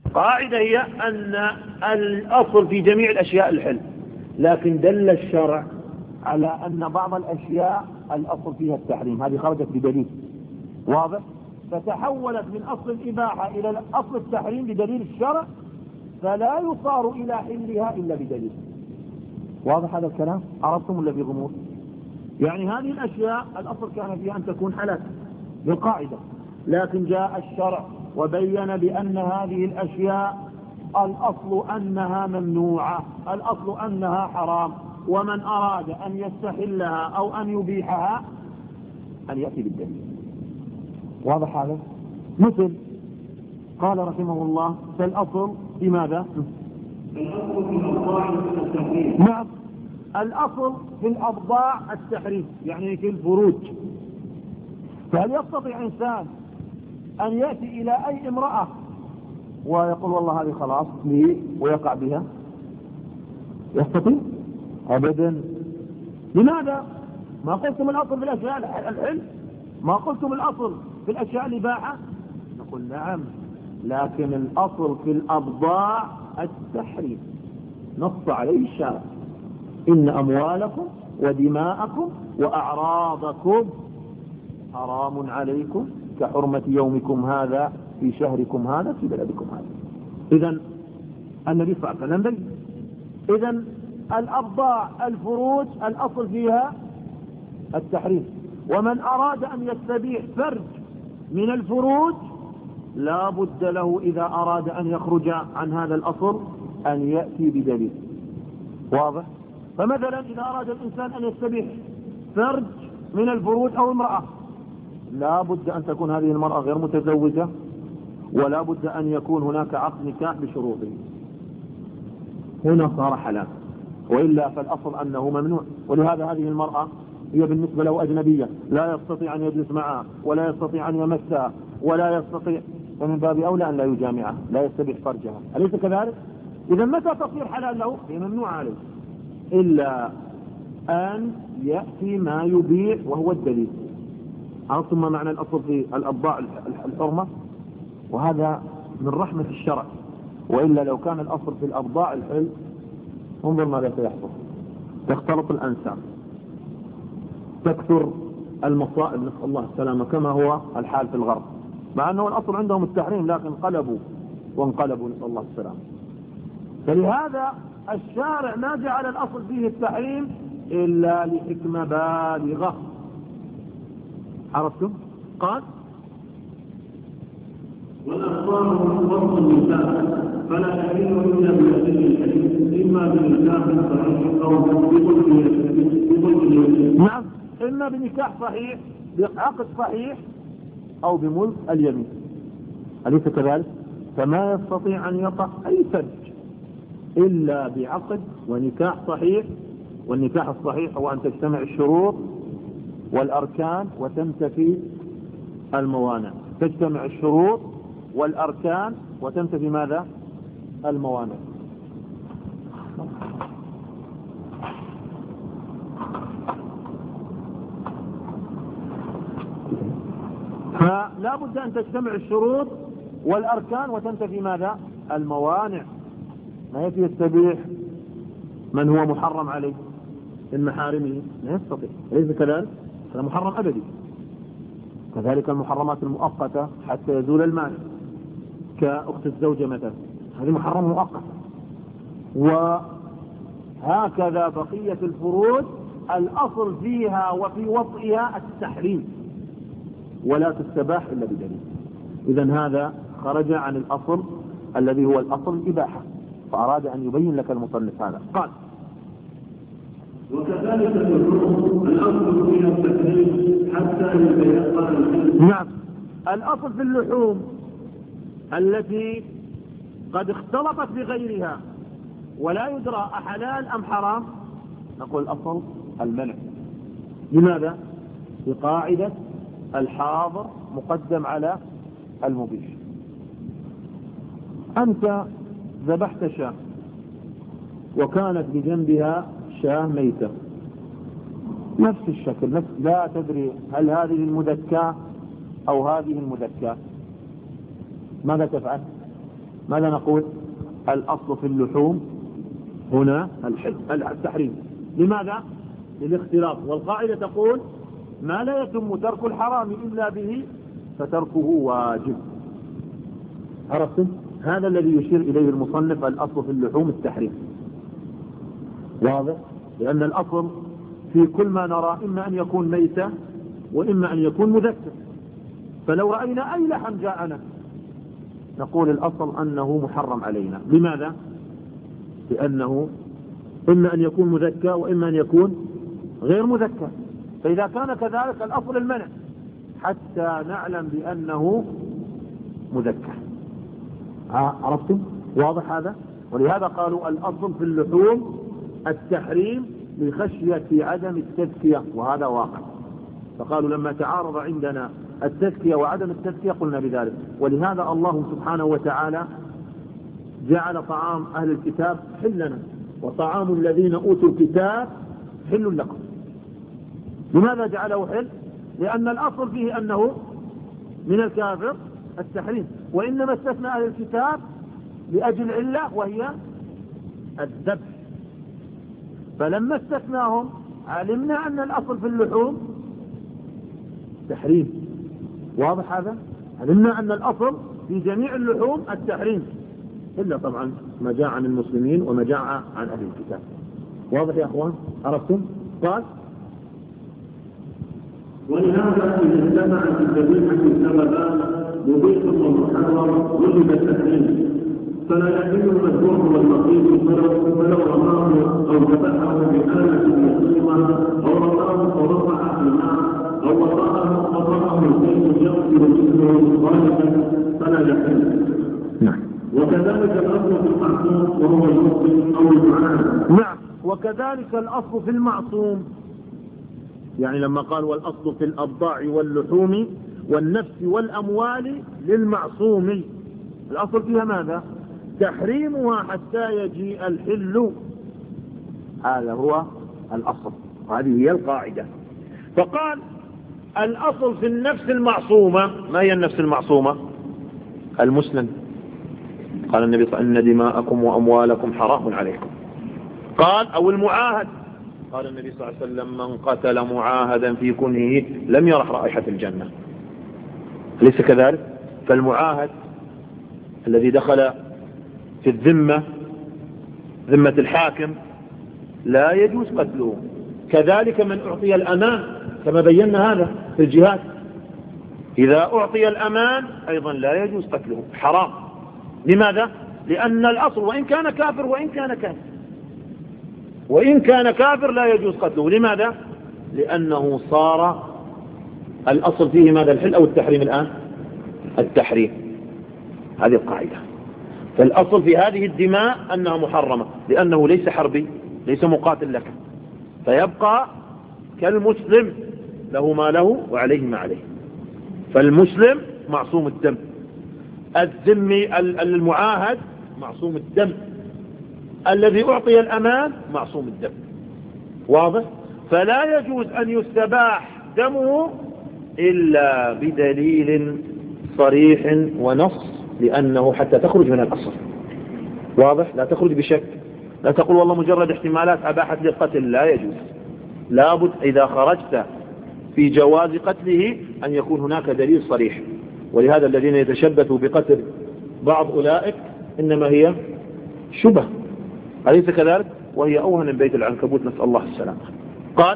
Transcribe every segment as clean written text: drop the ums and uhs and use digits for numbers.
قاعدة هي أن الأصل في جميع الأشياء الحل، لكن دل الشرع على أن بعض الأشياء الأصل فيها التحريم، هذه خرجت بدليل واضح، فتحولت من أصل الإباحة إلى أصل التحريم بدليل الشرع، فلا يصار إلى حلها إلا بدليل. واضح هذا الكلام؟ عرفتم ولا في غموض؟ يعني هذه الأشياء الأصل كان فيها أن تكون حلال بالقاعدة، لكن جاء الشرع وبين بأن هذه الأشياء الأصل أنها ممنوعة، الأصل أنها حرام، ومن أراد أن يستحلها أو أن يبيحها أن يأتي بالدليل. واضح هذا؟ مثل قال رحمه الله فالأصل في ماذا؟ الأصل في الأبضاع التحريم. نعم، الأصل في الأبضاع التحريم، يعني في الفروج. فهل يستطيع إنسان أن يأتي إلى أي امرأة ويقول والله هذه خلاص لي ويقع بها؟ يستطيع؟ أبدا. لماذا؟ ما قلتم الأصل في الأشياء الحل؟ ما قلتم الأصل في الأشياء الإباحة؟ نقول نعم، لكن الأصل في الأبضاع التحريم، نص عليه الشارع: إن أموالكم ودماءكم وأعراضكم حرام عليكم كحرمة يومكم هذا في شهركم هذا في بلدكم هذا. إذن النبي صلى الله عليه وسلم بين. إذن الأبضاع الفروج الأصل فيها التحريم، ومن أراد أن يستبيح فرج من الفروج لا بد له إذا أراد أن يخرج عن هذا الأصل أن يأتي بدليل. واضح؟ فمثلا إذا أراد الإنسان أن يستبيح فرج من الفروج أو امرأة، لا بد أن تكون هذه المرأة غير متزوجة، ولا بد أن يكون هناك عقد نكاح بشروطه، هنا صار حلال، وإلا فالأصل أنه ممنوع. ولهذا هذه المرأة هي بالنسبة له أجنبية، لا يستطيع أن يجلس معها ولا يستطيع أن يمسها ولا يستطيع، ومن باب أولى أن لا يجامعها، لا يستبيح فرجها، أليس كذلك؟ إذا متى تصير حلال له؟ هي ممنوعة عليه، إلا أن يأتي ما يبيح وهو الدليل. عرفتم ما معنى الأصل في الأبضاع الحرمة؟ وهذا من رحمة الشرع، وإلا لو كان الأصل في الأبضاع الحل انظر ماذا سيحصل: تختلط الأنساب، تكثر المصائب، نسأل الله السلامة، كما هو الحال في الغرب، مع أنه الأصل عندهم التحريم لكن قلبوا وانقلبوا، نسأل الله السلامة. فلهذا الشارع ما جعل الأصل فيه التحريم إلا لحكمة بالغة. عرفتم؟ قال والأخبار فرض النساء فلا تحل إلا بوسيلة الحديث، إما بنكاح صحيح أو بملك. نعم، إما بنكاح صحيح بعقد صحيح أو بملك اليمين، أليس كذلك؟ فما يستطيع أن يقع أي فرج إلا بعقد ونكاح صحيح، والنكاح الصحيح هو أن تجتمع الشروط والأركان وتنتفي الموانع، تجتمع الشروط والأركان وتنتفي ماذا؟ الموانع. فلا بد أن تجتمع الشروط والأركان وتنتفي ماذا؟ الموانع. ما يأتي يستبيح من هو محرم عليه من محارمه، لا يستطيع، ليس كذلك؟ هذا محرم أبدي. كذلك المحرمات المؤقتة حتى يزول المانع، كأخت الزوجة مثلا، هذه محرم مؤقت. وهكذا بقية الفروج الأصل فيها وفي وطئها التحريم، ولا تستباح إلا بدليل. إذن هذا خرج عن الأصل الذي هو الأصل الإباحة، فأراد أن يبين لك المصنف هذا. قال وكذلك اللحوم الأصل فيها التحريم حتى يتيقن الحل. نعم، الأصل في اللحوم التي قد اختلطت بغيرها ولا يدرى أحلال أم حرام، نقول الأصل المنع. لماذا؟ بقاعدة الحاضر مقدم على المبيح. أنت ذبحت شاة وكانت بجنبها شاة ميتة نفس الشكل، لا تدري هل هذه المذكاة أو هذه المذكاة، ماذا تفعل؟ ماذا نقول؟ الأصل في اللحوم هنا التحريم. لماذا؟ للاختلاط. والقاعدة تقول ما لا يتم ترك الحرام إلا به فتركه واجب. عرفتم؟ هذا الذي يشير إليه المصنف الأصل في اللحوم التحريم. واضح؟ لأن الأصل في كل ما نرى إما أن يكون ميتة وإما أن يكون مذكر. فلو رأينا أي لحم جاءنا نقول الأصل أنه محرم علينا. لماذا؟ لأنه إما أن يكون مذكى وإما أن يكون غير مذكى. فإذا كان كذلك الأصل المنع حتى نعلم بأنه مذكى. عرفتم؟ واضح هذا؟ ولهذا قالوا الأصل في اللحوم التحريم لخشية عدم التذكية، وهذا واقع. فقالوا لما تعارض عندنا التذكية وعدم التذكية قلنا بذلك. ولهذا الله سبحانه وتعالى جعل طعام أهل الكتاب حلنا وطعام الذين أوتوا الكتاب حل لكم. لماذا جعله حل؟ لأن الأصل فيه أنه من الكافر التحريم، وإنما استثنى أهل الكتاب لأجل علة وهي الذبح. فلما استثناهم علمنا أن الأصل في اللحوم تحريم. واضح هذا؟ علمنا أن الأصل في جميع اللحوم التحريم، إلا طبعا ما جاء عن المسلمين وما جاء عن أهل الكتاب. واضح يا أخوان؟ عرفتم؟ قال ولهذا إذا اجتمعت الذبيحة السببان مبيح ومحرم وجب التحريم، فلا يحل المذبوح والمقيم فلو رماه أو ذبحه بآلة مسلمة أو رماه فرفع في الماء أو وضعه الزيت يغسل جسمه غالبا فلا يحل. نعم. وكذلك الأصل في المعصوم وهو المسلم أو المعاهد. نعم. وكذلك الأصل في المعصوم، يعني لما قال والأصل في الأبضاع واللحوم والنفس والأموال للمعصوم، الأصل فيها ماذا؟ تحريمها حتى يجيء الحل. هذا هو الأصل، وهذه هي القاعدة. فقال الأصل في النفس المعصومة. ما هي النفس المعصومة؟ المسلم. قال النبي صلى الله عليه وسلم إن دماءكم وأموالكم حرام عليكم. قال أو المعاهد. قال النبي صلى الله عليه وسلم من قتل معاهدا في كنهه لم يرح رائحة الجنة. أليس كذلك؟ فالمعاهد الذي دخل في الذمة، ذمة الحاكم، لا يجوز قتله. كذلك من أعطي الأمان كما بينا هذا في الجهاد، إذا أعطي الأمان أيضا لا يجوز قتله، حرام. لماذا؟ لأن الأصل وإن كان كافر وإن كان كافر لا يجوز قتله. لماذا؟ لأنه صار الأصل فيه ماذا؟ الحل أو التحريم الآن؟ التحريم. هذه القاعدة. فالأصل في هذه الدماء أنها محرمة لأنه ليس حربي، ليس مقاتل لك، فيبقى كالمسلم، له ما له وعليه ما عليه. فالمسلم معصوم الدم، الذمي المعاهد معصوم الدم، الذي أعطي الأمان معصوم الدم. واضح؟ فلا يجوز أن يستباح دمه إلا بدليل صريح ونص، لأنه حتى تخرج من الأصل. واضح؟ لا تخرج بشك، لا تقول والله مجرد احتمالات أباحت للقتل، لا يجوز. لابد إذا خرجت في جواز قتله أن يكون هناك دليل صريح. ولهذا الذين يتشبثوا بقتل بعض أولئك إنما هي شبه، أليس كذلك؟ وهي أوهن من بيت العنكبوت، نسأل الله السلامة. قال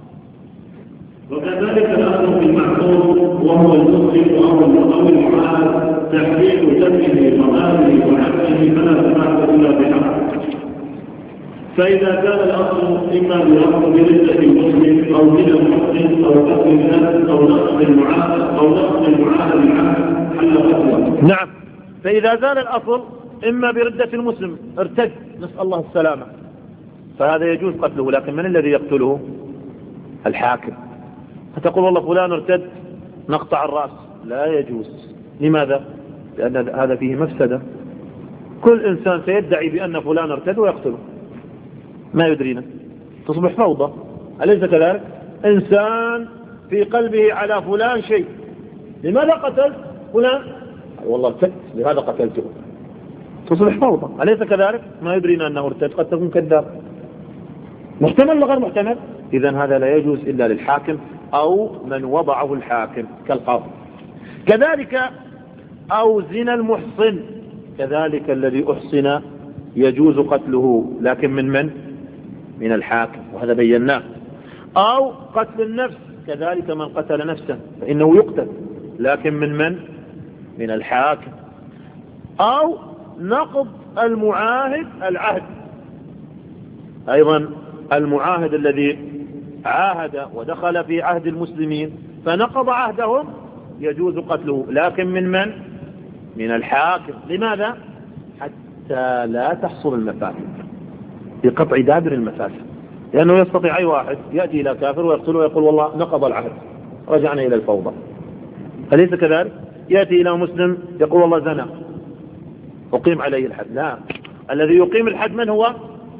وكذلك الأمر في المعصوم وهو المسلم أو المعاهد تحريم دمه وماله وعقله فلا تباح إلا بحق. فإذا كان الأصل إما بردة المسلم أو من المسلم أو قتل الناس أو نقص المعاهد العام حل قتله. نعم. فإذا زال الأصل إما بردة المسلم، ارتد، نسأل الله السلامة، فهذا يجوز قتله. لكن من الذي يقتله؟ الحاكم. فتقول والله فلان ارتد نقطع الرأس، لا يجوز. لماذا؟ لأن هذا فيه مفسدة. كل إنسان سيدعي بأن فلان ارتد ويقتله، ما يدرينا، تصبح فوضى. أليس كذلك؟ إنسان في قلبه على فلان شيء، لماذا قتل فلان؟ والله ارتد لهذا قتلته. تصبح فوضى. أليس كذلك؟ ما يدرينا أنه ارتد، قد تكون كذاب، محتمل ولا غير محتمل. إذن هذا لا يجوز إلا للحاكم أو من وضعه الحاكم كالقاضي. كذلك أو زنا المحصن، كذلك الذي أحصن يجوز قتله، لكن من الحاكم، وهذا بيناه. أو قتل النفس، كذلك من قتل نفسه فإنه يقتل، لكن من الحاكم. أو نقض المعاهد العهد، أيضا المعاهد الذي عاهد ودخل في عهد المسلمين فنقض عهدهم يجوز قتله، لكن من الحاكم. لماذا؟ حتى لا تحصل المفاسد، بقطع دابر المفاسد. لأنه يستطيع أي واحد يأتي إلى كافر ويقتله ويقول والله نقض العهد، رجعنا إلى الفوضى. أليس كذلك؟ يأتي إلى مسلم يقول والله زنا، أقيم عليه الحد. لا، الذي يقيم الحد من هو؟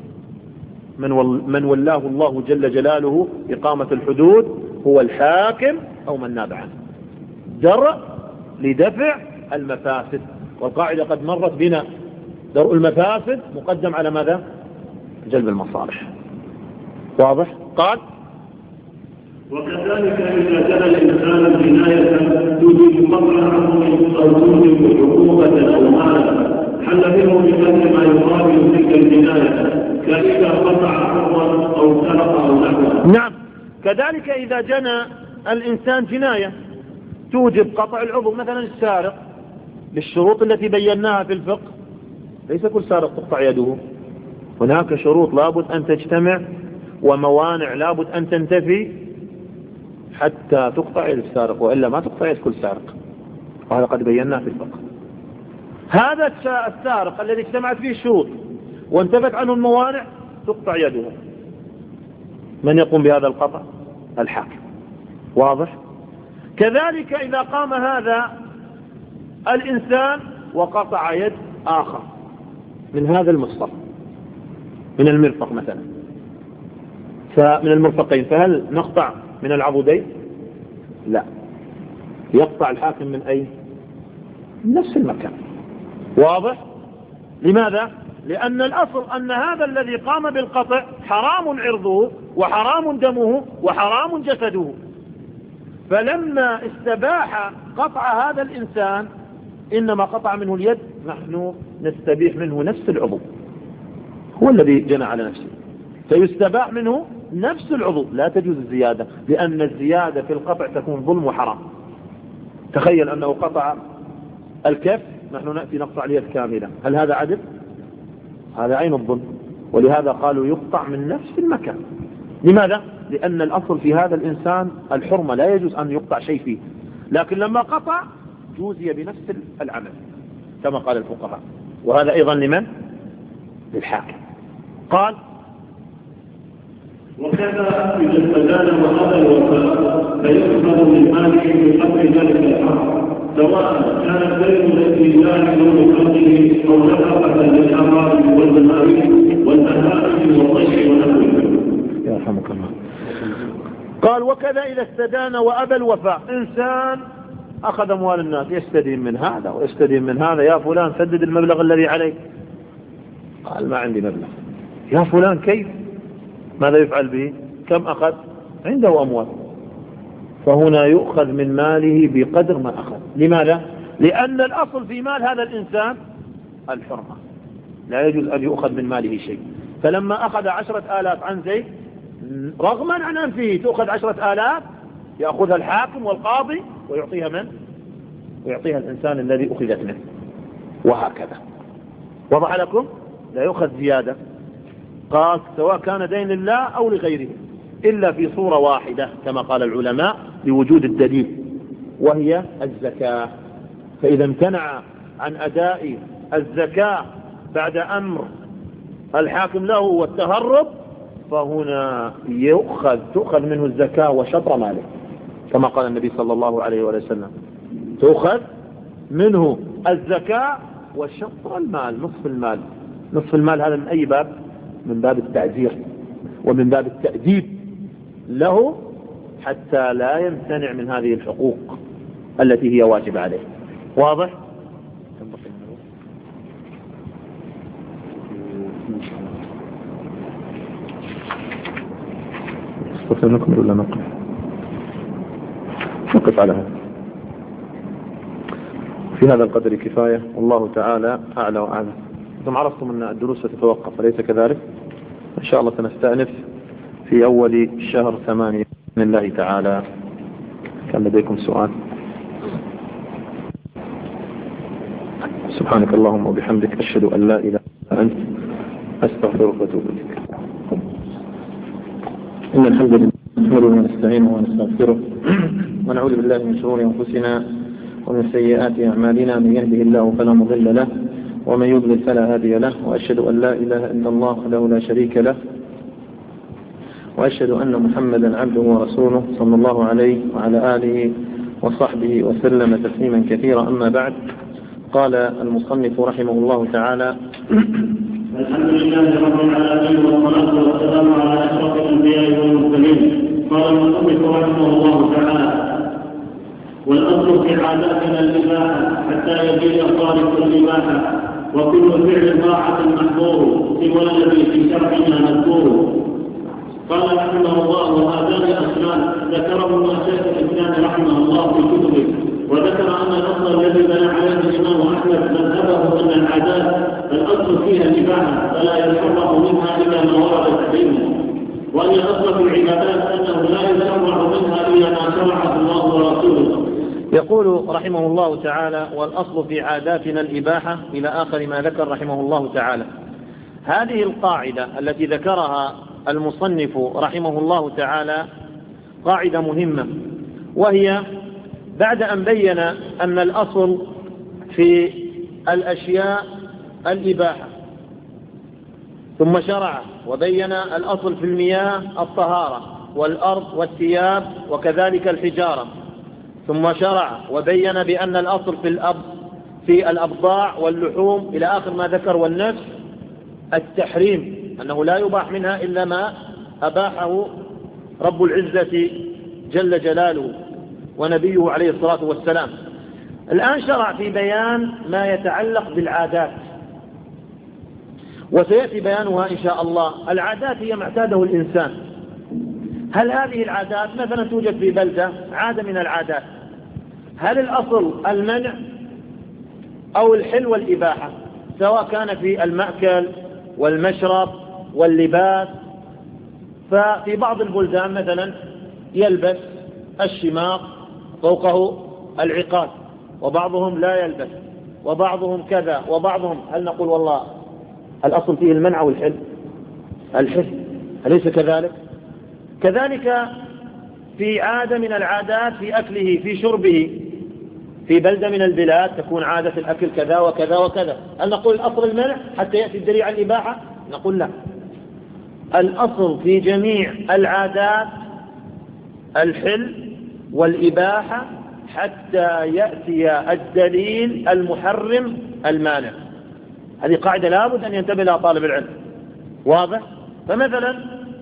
من ولاه الله جل جلاله إقامة الحدود، هو الحاكم أو من ناب عنه، درء لدفع المفاسد. والقاعدة قد مرت بنا، درء المفاسد مقدم على ماذا؟ جلب المصالح. واضح؟ قال وكذلك إذا كان الإنسان الجناية توجب قطع عظم أو توجب عقوبة أو مالا، حل منه بقدر ما يقابل تلك الجناية، كإذا قطع عرضا أو سرق أو نحوه. نعم، كذلك إذا جنى الإنسان جناية توجب قطع العضو، مثلا السارق، بالشروط التي بيناها في الفقه. ليس كل سارق تقطع يده، هناك شروط لابد أن تجتمع وموانع لابد أن تنتفي حتى تقطع يد السارق، وإلا ما تقطع يد كل سارق، وهذا قد بيناه في الفقه. هذا السارق الذي اجتمعت فيه الشروط وانتفت عنه الموانع تقطع يده. من يقوم بهذا القطع؟ الحاكم. واضح؟ كذلك إذا قام هذا الإنسان وقطع يد آخر من هذا المصطلح، من المرفق مثلا، فمن المرفقين، فهل نقطع من العضدين؟ لا، يقطع الحاكم من أي؟ من نفس المكان. واضح؟ لماذا؟ لأن الأصل أن هذا الذي قام بالقطع حرام عرضه وحرام دمه وحرام جسده، فلما استباح قطع هذا الإنسان إنما قطع منه اليد، نحن نستبيح منه نفس العضو، هو الذي جنى على نفسه، فيستباح منه نفس العضو، لا تجوز الزيادة، لأن الزيادة في القطع تكون ظلم وحرام. تخيل أنه قطع الكف، نحن نأتي نقطع اليد كاملة، هل هذا عدل؟ هذا عين الظلم. ولهذا قالوا يقطع من نفس المكان. لماذا؟ لأن الأصل في هذا الإنسان الحرمة، لا يجوز أن يقطع شيء فيه، لكن لما قطع جوزي بنفس العمل كما قال الفقهاء. وهذا أيضا لمن؟ للحاكم. قال وكذا إذا استدان وهذا الوفاء فيؤخذ من ماله بقدر ذلك الحق، سواء كان الدين لله أو لخلقه أو نفقة للأموال والمهاريج والبهائم والطيش ونحوه. يرحمك الله. قال وكذا إذا استدان وأبى الوفاء، إنسان أخذ أموال الناس يستدين من هذا ويستدين من هذا، يا فلان سدد المبلغ الذي عليك، قال ما عندي مبلغ. يا فلان كيف؟ ماذا يفعل به؟ كم أخذ؟ عنده أموال، فهنا يؤخذ من ماله بقدر ما أخذ. لماذا؟ لأن الأصل في مال هذا الإنسان الحرمة، لا يجوز أن يؤخذ من ماله شيء. فلما أخذ 10,000 عن زيد رغما عن أنفه تأخذ 10,000، يأخذها الحاكم والقاضي ويعطيها من؟ ويعطيها الإنسان الذي أخذت منه، وهكذا. وضح لكم؟ لا يؤخذ زيادة. قال سواء كان دين لله أو لغيره، إلا في صورة واحدة كما قال العلماء لوجود الدليل، وهي الزكاة. فإذا امتنع عن أداء الزكاة بعد أمر الحاكم له والتهرب، فهنا تؤخذ منه الزكاة وشطر ماله، كما قال النبي صلى الله عليه وسلم، تؤخذ منه الزكاة وشطر المال، نصف المال. نصف المال هذا من أي باب؟ من باب التعزير ومن باب التأديب له، حتى لا يمتنع من هذه الحقوق التي هي واجبة عليه. واضح؟ نكمل ولا نقف على هذا؟ في هذا القدر كفاية، والله تعالى أعلى وأعلم. أنتم عرفتم أن الدروس ستتوقف، أليس كذلك؟ إن شاء الله سنستأنف في أول شهر 8 بإذن الله تعالى. كان لديكم سؤال؟ سبحانك اللهم وبحمدك، أشهد أن لا إله إلا أنت، أستغفرك وأتوب إليك. إن الحمد لله نحمده ونستعينه ونستغفره ونعوذ بالله من شرور أنفسنا ومن سيئات أعمالنا، من يهده الله فلا مضل له ومن يضلل فلا هادي له، وأشهد أن لا إله إلا الله وحده لا شريك له، وأشهد أن محمدا عبده ورسوله صلى الله عليه وعلى آله وصحبه وسلم تسليما كثيرا. أما بعد، قال المصنف رحمه الله تعالى: الحمد لله رب العالمين، والصلاة والسلام على أشرف الأنبياء والمرسلين. قال المصنف رحمه الله تعالى: والأصل في عاداتنا الإباحة حتى يزيد صارف الإباحة، وكل فعل طاعة محظور سوى الذي في شرعنا مذكور. قال رحمه الله: وهذان أصلان ذكرهما شيخ الإسلام رحمه الله في كتبه، وذكر أن الأصل الذي بنى عليه الإمام أحمد مذهبه أن العادات الأصل فيها الإباحة فلا يتشرع منها إلا ما ورد تحريمه، وأن الأصل في العبادات أنه لا يتشرع منها إلا ما شرعه الله ورسوله. يقول رحمه الله تعالى: والأصل في عاداتنا الإباحة، إلى آخر ما ذكر رحمه الله تعالى. هذه القاعدة التي ذكرها المصنف رحمه الله تعالى قاعدة مهمة، وهي بعد أن بين أن الأصل في الأشياء الإباحة، ثم شرع وبين الأصل في المياه الطهارة والأرض والثياب وكذلك الحجارة، ثم شرع وبين بأن الأصل في الأبضاع واللحوم إلى آخر ما ذكر، والنفس التحريم، أنه لا يباح منها إلا ما أباحه رب العزة جل جلاله ونبيه عليه الصلاة والسلام. الآن شرع في بيان ما يتعلق بالعادات، وسيأتي بيانها إن شاء الله. العادات هي ما اعتاده الإنسان. هل هذه العادات مثلا توجد في بلدة عادة من العادات، هل الأصل المنع أو الحل والإباحة، سواء كان في المأكل والمشرب واللباس؟ ففي بعض البلدان مثلا يلبس الشماغ فوقه العقاد، وبعضهم لا يلبس، وبعضهم كذا، وبعضهم. هل نقول والله الأصل فيه المنع والحل؟ الحل، أليس كذلك؟ كذلك في عادة من العادات في أكله في شربه، في بلدة من البلاد تكون عادة الأكل كذا وكذا وكذا، هل نقول الأصل المنع حتى يأتي الدليل على الإباحة؟ نقول لا، الأصل في جميع العادات الحل والإباحة حتى يأتي الدليل المحرم المانع. هذه قاعدة لابد أن ينتبه لها طالب العلم، واضح؟ فمثلا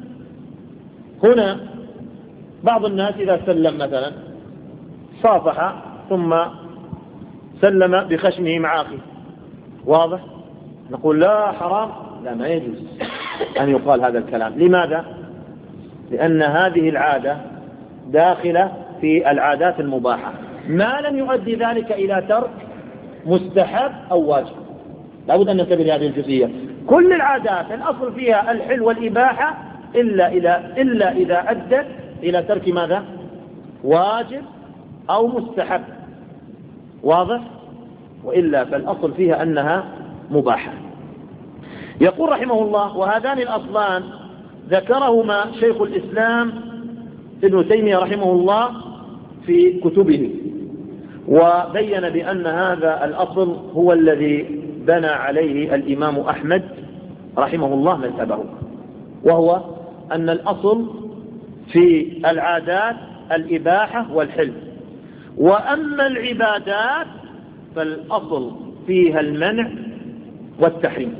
هنا بعض الناس إذا سلم مثلا صافح ثم سلم بخشمه مع أخيه، واضح؟ نقول لا، حرام، لا، ما يجوز أن يقال هذا الكلام. لماذا؟ لأن هذه العادة داخلة في العادات المباحة، ما لم يؤدي ذلك إلى ترك مستحب أو واجب. لابد أن ننتبه لهذه الجزئية. كل العادات الأصل فيها الحل والإباحة إلا إذا أدت إلى ترك ماذا؟ واجب أو مستحب، واضح؟ وإلا فالأصل فيها أنها مباحة. يقول رحمه الله: وهذان الأصلان ذكرهما شيخ الإسلام ابن تيمية رحمه الله في كتبه، وبين بأن هذا الأصل هو الذي بنى عليه الإمام أحمد رحمه الله مذهبه، وهو أن الأصل في العادات الإباحة والحل، وأما العبادات فالأصل فيها المنع والتحريم.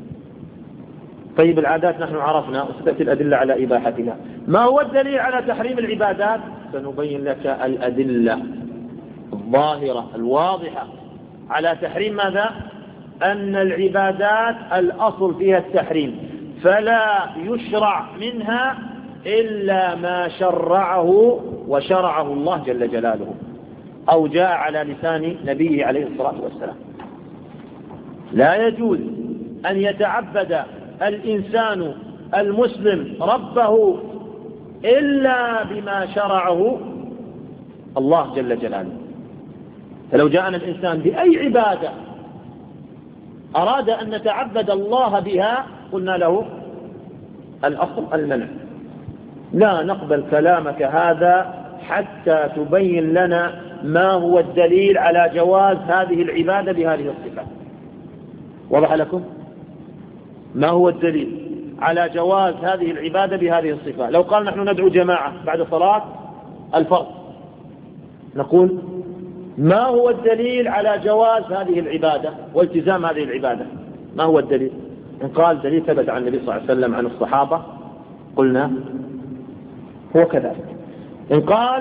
طيب العادات نحن عرفنا وستأتي الأدلة على إباحتها، ما هو الدليل على تحريم العبادات؟ سنبين لك الأدلة الظاهرة الواضحة على تحريم ماذا؟ أن العبادات الأصل فيها التحريم، فلا يشرع منها إلا ما شرعه وشرعه الله جل جلاله أو جاء على لسان نبيه عليه الصلاة والسلام. لا يجوز أن يتعبد الإنسان المسلم ربه إلا بما شرعه الله جل جلاله. فلو جاءنا الإنسان بأي عبادة أراد أن نتعبد الله بها قلنا له الأصل المنع، لا نقبل كلامك هذا حتى تبين لنا ما هو الدليل على جواز هذه العبادة بهذه الصفات. وضح لكم ما هو الدليل على جواز هذه العبادة بهذه الصفات؟ لو قال نحن ندعو جماعة بعد صلاة الفرض نقول ما هو الدليل على جواز هذه العبادة والتزام هذه العبادة؟ ما هو الدليل؟ إن قال دليل ثبت عن النبي صلى الله عليه وسلم عن الصحابة قلنا هو كذلك. إن قال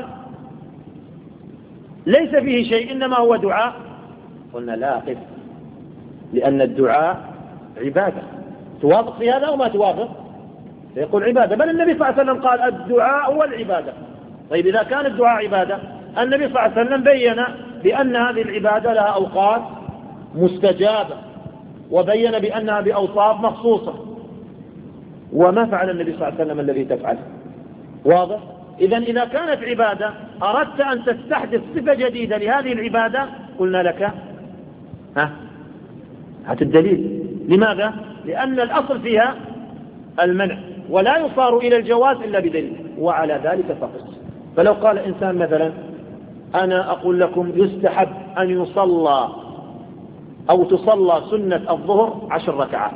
ليس فيه شيء إنما هو دعاء قلنا لا قف، لأن الدعاء عبادة. توافق في هذا أو ما توافق؟ فيقول عبادة، بل النبي صلى الله عليه وسلم قال الدعاء هو العبادة. طيب إذا كان الدعاء عبادة، النبي صلى الله عليه وسلم بين بأن هذه العبادة لها أوقات مستجابة وبين بأنها بأوصاف مخصوصة، وما فعل النبي صلى الله عليه وسلم الذي تفعله. واضح؟ إذا كانت عبادة أردت أن تستحدث صفة جديدة لهذه العبادة قلنا لك هات الدليل. لماذا؟ لأن الأصل فيها المنع ولا يصار إلى الجواز إلا بدليل، وعلى ذلك فقس. فلو قال إنسان مثلا أنا أقول لكم يستحب أن يصلى أو تصلى سنة الظهر 10 ركعات،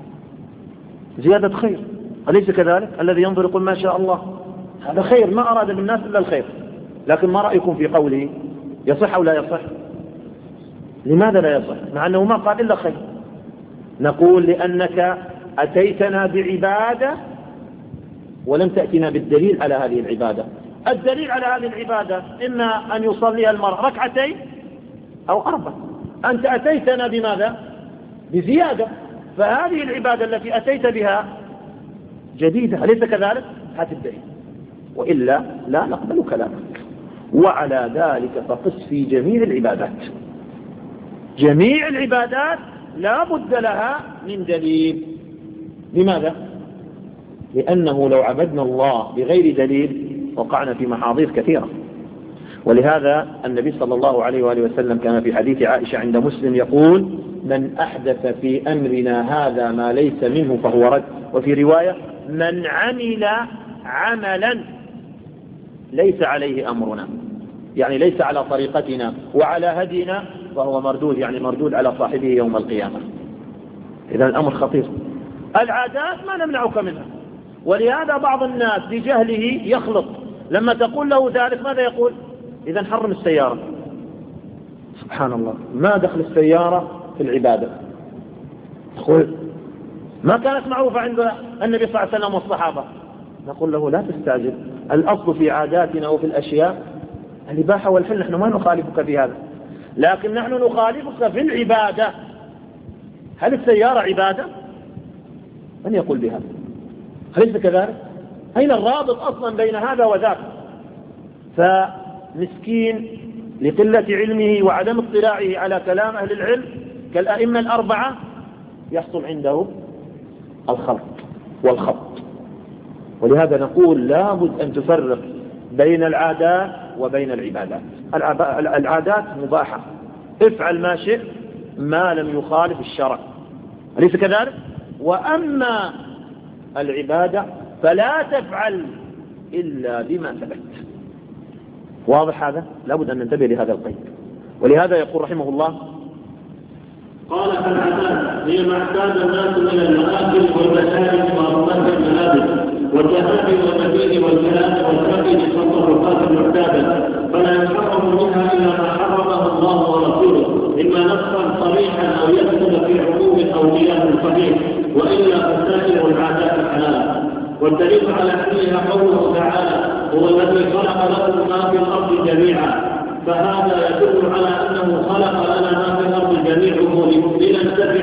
زيادة خير، أليس كذلك؟ الذي ينظر يقول ما شاء الله هذا خير، ما أراد بالناس إلا الخير. لكن ما رأيكم في قوله؟ يصح أو لا يصح؟ لماذا لا يصح مع أنه ما قال إلا خير؟ نقول لأنك أتيتنا بعبادة ولم تأتنا بالدليل على هذه العبادة. الدليل على هذه العبادة إما أن يصليها المرء 2 أو 4. أنت أتيتنا بماذا؟ بزيادة، فهذه العبادة التي أتيت بها جديدة، أليس كذلك؟ هات الدليل، وإلا لا نقبل كلامك. وعلى ذلك فقس في جميع العبادات. جميع العبادات لا بد لها من دليل. لماذا؟ لأنه لو عبدنا الله بغير دليل وقعنا في محاضير كثيرة. ولهذا النبي صلى الله عليه وآله وسلم كان في حديث عائشة عند مسلم يقول من أحدث في أمرنا هذا ما ليس منه فهو رد. وفي رواية من عمل عملا ليس عليه أمرنا، يعني ليس على طريقتنا وعلى هدينا فهو مردود، يعني مردود على صاحبه يوم القيامة. إذا الأمر خطير. العادات ما نمنعك منها، ولهذا بعض الناس بجهله يخلط، لما تقول له ذلك ماذا يقول؟ إذا حرم السيارة. سبحان الله، ما دخل السيارة في العبادة؟ يقول ما كانت معروفة عند النبي صلى الله عليه وسلم والصحابة. نقول له لا تستعجل، الأصل في عاداتنا وفي الأشياء الإباحة والحل، نحن ما نخالفك في هذا، لكن نحن نخالفك في العبادة. هل السيارة عبادة؟ من يقول بها؟ أليس كذلك؟ أين الرابط أصلا بين هذا وذاك؟ فمسكين لقلة علمه وعدم اطلاعه على كلام أهل العلم كالأئمة الأربعة يحصل عنده الخلط والخط. ولهذا نقول لابد أن تفرق بين العادات وبين العبادات. العادات مباحة، افعل ما شئت ما لم يخالف الشرع، أليس كذلك؟ وأما العبادة فلا تفعل إلا بما ثبت. واضح هذا؟ لابد أن ننتبه لهذا القيد. ولهذا يقول رحمه الله قال فالعادات هي ما اعتاد الناس من المآكل والمشارب وأرضات الملابس والذهاب والنبيذ والكلام والكبد والتصرفات المعتادة، فلا يحرم منها إلا ما حرمه الله ورسوله إما نصا صريحا أو يدخل في عموم أو قياس صحيح، وإلا فسائر العادات حلال. والدليل على حلها قوله تعالى هو الذي خلق لكم ما في الأرض جميعا، فهذا يدل على أنه خلق لنا ما في الأرض جميعه لننتفع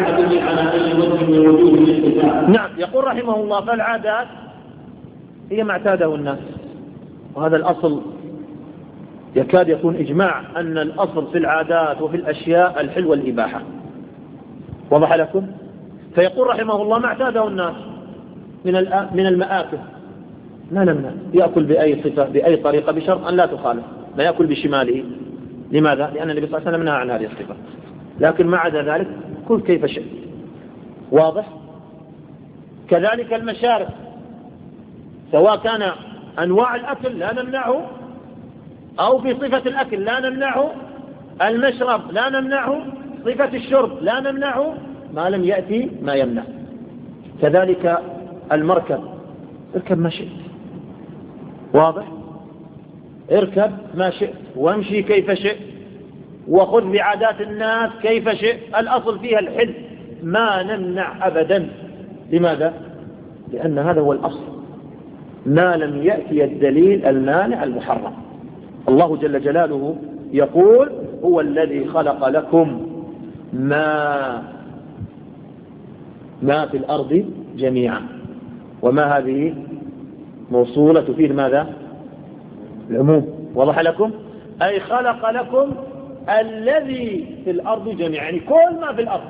يقول رحمه الله فالعادات هي ما اعتاده الناس، وهذا الأصل يكاد يكون إجماع أن الأصل في العادات وفي الأشياء الحل والإباحة. وضح لكم؟ فيقول رحمه الله ما اعتاده الناس من المآكل لا نمنع، يأكل بأي صفة بأي طريقة بشرط أن لا تخالف، لا يأكل بشماله. لماذا؟ لأن النبي صلى الله عليه وسلم نهى عن هذه الصفة. لكن ما عدا ذلك كل كيف شئت. واضح؟ كذلك المشارب، سواء كان أنواع الأكل لا نمنعه أو في صفة الأكل لا نمنعه، المشرب لا نمنعه، صفة الشرب لا نمنعه، ما لم يأتي ما يمنع. كذلك المركب، اركب ما شئت. واضح؟ اركب ما شئت وامشي كيف شئت وخذ بعادات الناس كيف شئت، الأصل فيها الحل، ما نمنع أبدا. لماذا؟ لأن هذا هو الأصل، ما لم يأتي الدليل المانع المحرم. الله جل جلاله يقول هو الذي خلق لكم ما في الأرض جميعا، وما هذه موصولة تفيد ماذا؟ العموم. وضح لكم؟ أي خلق لكم الذي في الأرض جميعا، يعني كل ما في الأرض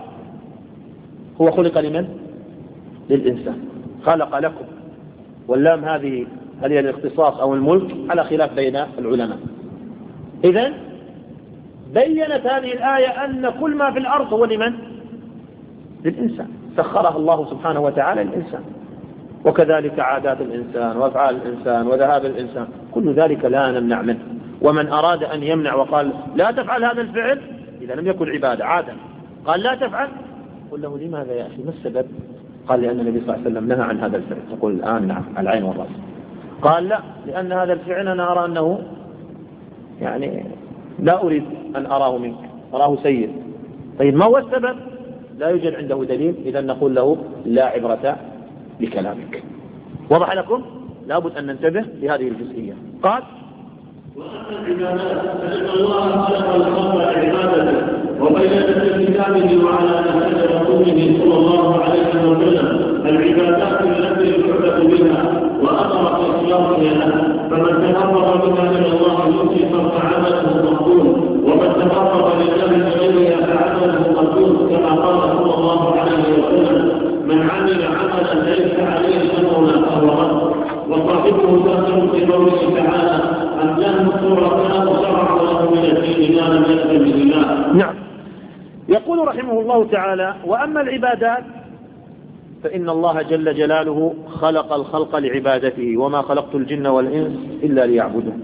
هو خلق لمن؟ للإنسان. خلق لكم، واللام هذه هل هي الاختصاص أو الملك على خلاف بين العلماء. إذن بيّنت هذه الآية أن كل ما في الأرض هو لمن؟ للإنسان، سخرها الله سبحانه وتعالى للإنسان. وكذلك عادات الإنسان وأفعال الإنسان وذهاب الإنسان، كل ذلك لا نمنع منه. ومن أراد أن يمنع وقال لا تفعل هذا الفعل إذا لم يكن عبادة عادة، قال لا تفعل، قل له لماذا يا أخي ما السبب؟ قال لأن النبي صلى الله عليه وسلم نهى عن هذا الفعل. تقول الآن نعم على العين والرأس. قال لا، لأن هذا الفعل أنا أرى أنه يعني لا أريد أن أراه منك، أراه سيء. طيب ما هو السبب؟ لا يوجد عنده دليل، إذا نقول له لا عبرة بكلامك. وضح لكم؟ لابد أن ننتبه لهذه الجزئية. قال وأما العبادات فإن الله خلق الخلق عبادته وبين في كتابه وعلى لسان رسوله صلى الله عليه وسلم العبادات التي يعبد بها وأمر بإخلاصها له، فمن تقرب بها إلى الله يؤتي فعمله مقبول، ومن تقرب لله بغيرها فعمله مقبول، كما قال صلى الله عليه وسلم من عمل عملا ليس عليه أمرنا فهو رد. وصاحبه ذكر في قوله تعالى أم لهم شركاء شرعوا له من الدين ما لم يأذن به الله. نعم. يقول رحمه الله تعالى وأما العبادات فإن الله جل جلاله خلق الخلق لعبادته وما خلقت الجن والإنس إلا ليعبدون.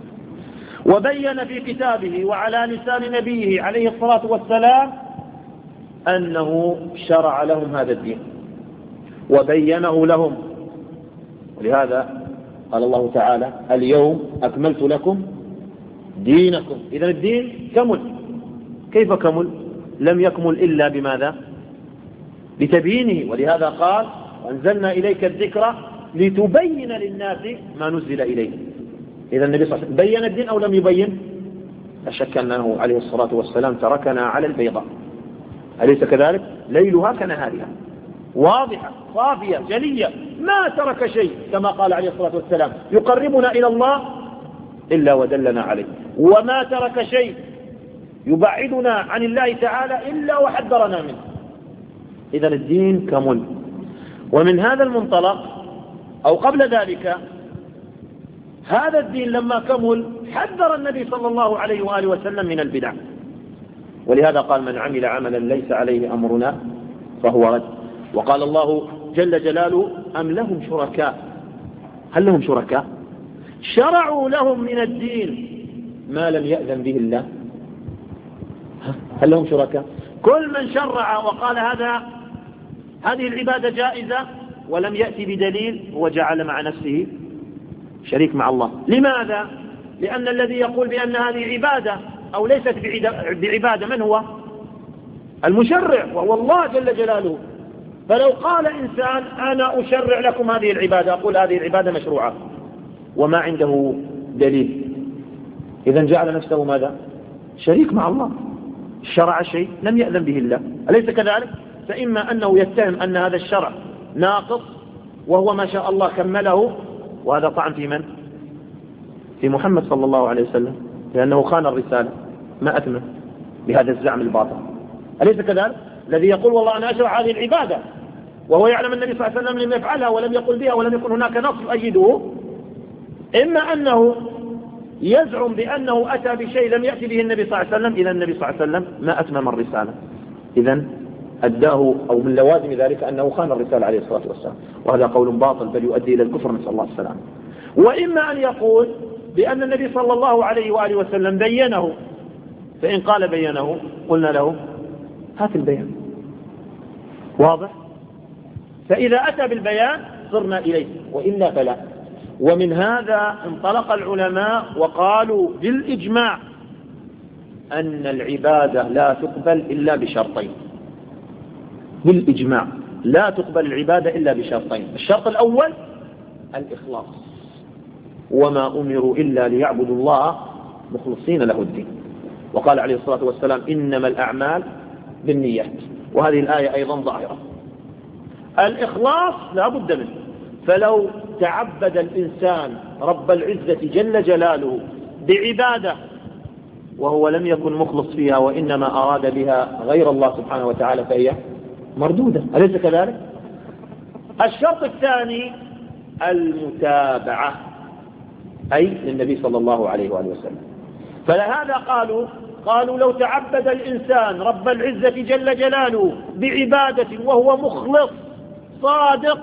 وبين في كتابه وعلى لسان نبيه عليه الصلاة والسلام أنه شرع لهم هذا الدين وبينه لهم. ولهذا قال الله تعالى اليوم أكملت لكم دينكم. إذن الدين كمل. كيف كمل؟ لم يكمل إلا بماذا؟ بتبيينه. ولهذا قال وأنزلنا إليك الذكر لتبين للناس ما نزل إليه. إذا النبي صلى الله عليه وسلم بين الدين أو لم يبين؟ لا شك أنه عليه الصلاة والسلام تركنا على البيضاء، أليس كذلك؟ ليلها كنهارها، واضحة صافية جلية، ما ترك شيء كما قال عليه الصلاة والسلام يقربنا إلى الله إلا ودلنا عليه، وما ترك شيء يبعدنا عن الله تعالى إلا وحذرنا منه. إذن الدين كمل. ومن هذا المنطلق أو قبل ذلك هذا الدين لما كمل حذر النبي صلى الله عليه وآله وسلم من البدع. ولهذا قال من عمل عملا ليس عليه أمرنا فهو رد. وقال الله جل جلاله أم لهم شركاء. هل لهم شركاء شرعوا لهم من الدين ما لم يأذن به الله؟ هل لهم شركاء؟ كل من شرع وقال هذه العبادة جائزة ولم يأتي بدليل وجعل مع نفسه شريك مع الله. لماذا؟ لأن الذي يقول بأن هذه عبادة أو ليست بعبادة من هو؟ المشرع، وهو الله جل جلاله. فلو قال إنسان أنا أشرع لكم هذه العبادة، أقول هذه العبادة مشروعة وما عنده دليل، إذن جعل نفسه ماذا؟ شريك مع الله، شرع شيء لم يأذن به الله، أليس كذلك؟ فإما أنه يتهم أن هذا الشرع ناقص وهو ما شاء الله كمله، وهذا طعن في من؟ في محمد صلى الله عليه وسلم، لأنه خان الرسالة ما أتمه بهذا الزعم الباطل. أليس كذلك؟ الذي يقول والله أنا أشرع هذه العبادة وهو يعلم النبي صلى الله عليه وسلم لم يفعلها ولم يقل بها ولم يكن هناك نص يؤيده، إما أنه يزعم بأنه أتى بشيء لم يأتي به النبي صلى الله عليه وسلم، إذا النبي صلى الله عليه وسلم ما أتمم الرسالة، إذا أداه، أو من لوازم ذلك أنه خان الرسالة عليه الصلاة والسلام، وهذا قول باطل بل يؤدي إلى الكفر، نسأل الله السلامة. وإما أن يقول بأن النبي صلى الله عليه وآله وسلم بينه، فإن قال بينه قلنا له هات البيان، واضح؟ فإذا أتى بالبيان صرنا إليه، وإلا فلا. ومن هذا انطلق العلماء وقالوا بالإجماع أن العبادة لا تقبل إلا بشرطين، بالإجماع لا تقبل العبادة إلا بشرطين. الشرط الأول الإخلاص، وما أمروا إلا ليعبدوا الله مخلصين له الدين، وقال عليه الصلاة والسلام إنما الأعمال بالنيات، وهذه الآية أيضا ظاهرة. الإخلاص لا بد منه، فلو تعبد الإنسان رب العزة جل جلاله بعبادة وهو لم يكن مخلص فيها وإنما أراد بها غير الله سبحانه وتعالى فهي مردودة، أليس كذلك؟ الشرط الثاني المتابعة، أي للنبي صلى الله عليه وآله وسلم. فلهذا قالوا لو تعبد الإنسان رب العزة جل جلاله بعبادة وهو مخلص صادق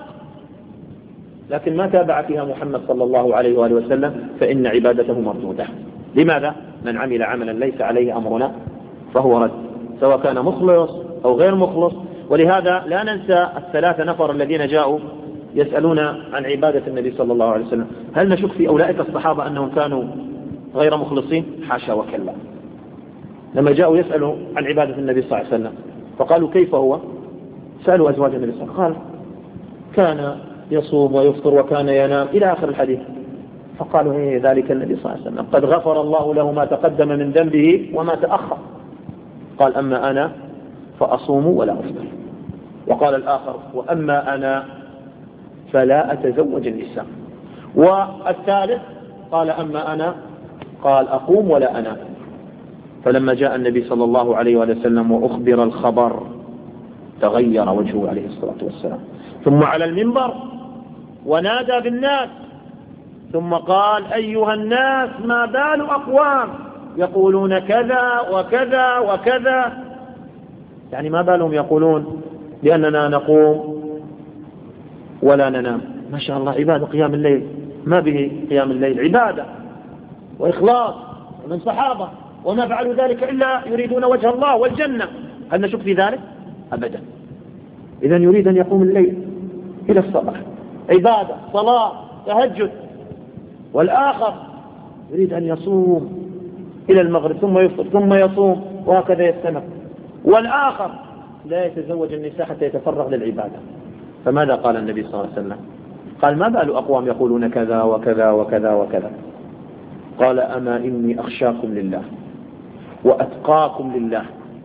لكن ما تابع فيها محمد صلى الله عليه وآله وسلم فإن عبادته مردودة. لماذا؟ من عمل عملا ليس عليه أمرنا فهو رد، سواء كان مخلص أو غير مخلص. ولهذا لا ننسى الثلاثة نفر الذين جاءوا يسألون عن عبادة النبي صلى الله عليه وسلم، هل نشك في أولئك الصحابة أنهم كانوا غير مخلصين؟ حاشا وكلا. لما جاءوا يسألوا عن عبادة النبي صلى الله عليه وسلم فقالوا كيف هو؟ سألوا أزواج النبي صلى الله عليه وسلم، قال كان يصوم ويفطر وكان ينام إلى آخر الحديث. فقالوا ذلك النبي صلى الله عليه وسلم قد غفر الله له ما تقدم من ذنبه وما تأخر. قال أما أنا فأصوم ولا أفطر. وقال الآخر وأما أنا فلا أتزوج النساء. والثالث قال أما أنا قال أقوم ولا أنام. فلما جاء النبي صلى الله عليه وسلم وأخبر الخبر تغير وجهه عليه الصلاة والسلام، ثم على المنبر ونادى بالناس ثم قال أيها الناس ما بال أقوام يقولون كذا وكذا وكذا، يعني ما بالهم يقولون لأننا نقوم ولا ننام. ما شاء الله عبادة قيام الليل، ما به قيام الليل عبادة وإخلاص من صحابة وما فعلوا ذلك إلا يريدون وجه الله والجنة. هل نشك في ذلك؟ أبدا. إذا يريد أن يقوم الليل إلى الصباح عبادة صلاة تهجد، والآخر يريد أن يصوم إلى المغرب ثم يفطر ثم يصوم وهكذا يستمر، والآخر لا يتزوج النساء حتى يتفرغ للعبادة. فماذا قال النبي صلى الله عليه وسلم؟ قال ما بال أقوام يقولون كذا وكذا وكذا وكذا. قال أما إني أخشاكم لله وأتقاكم لله.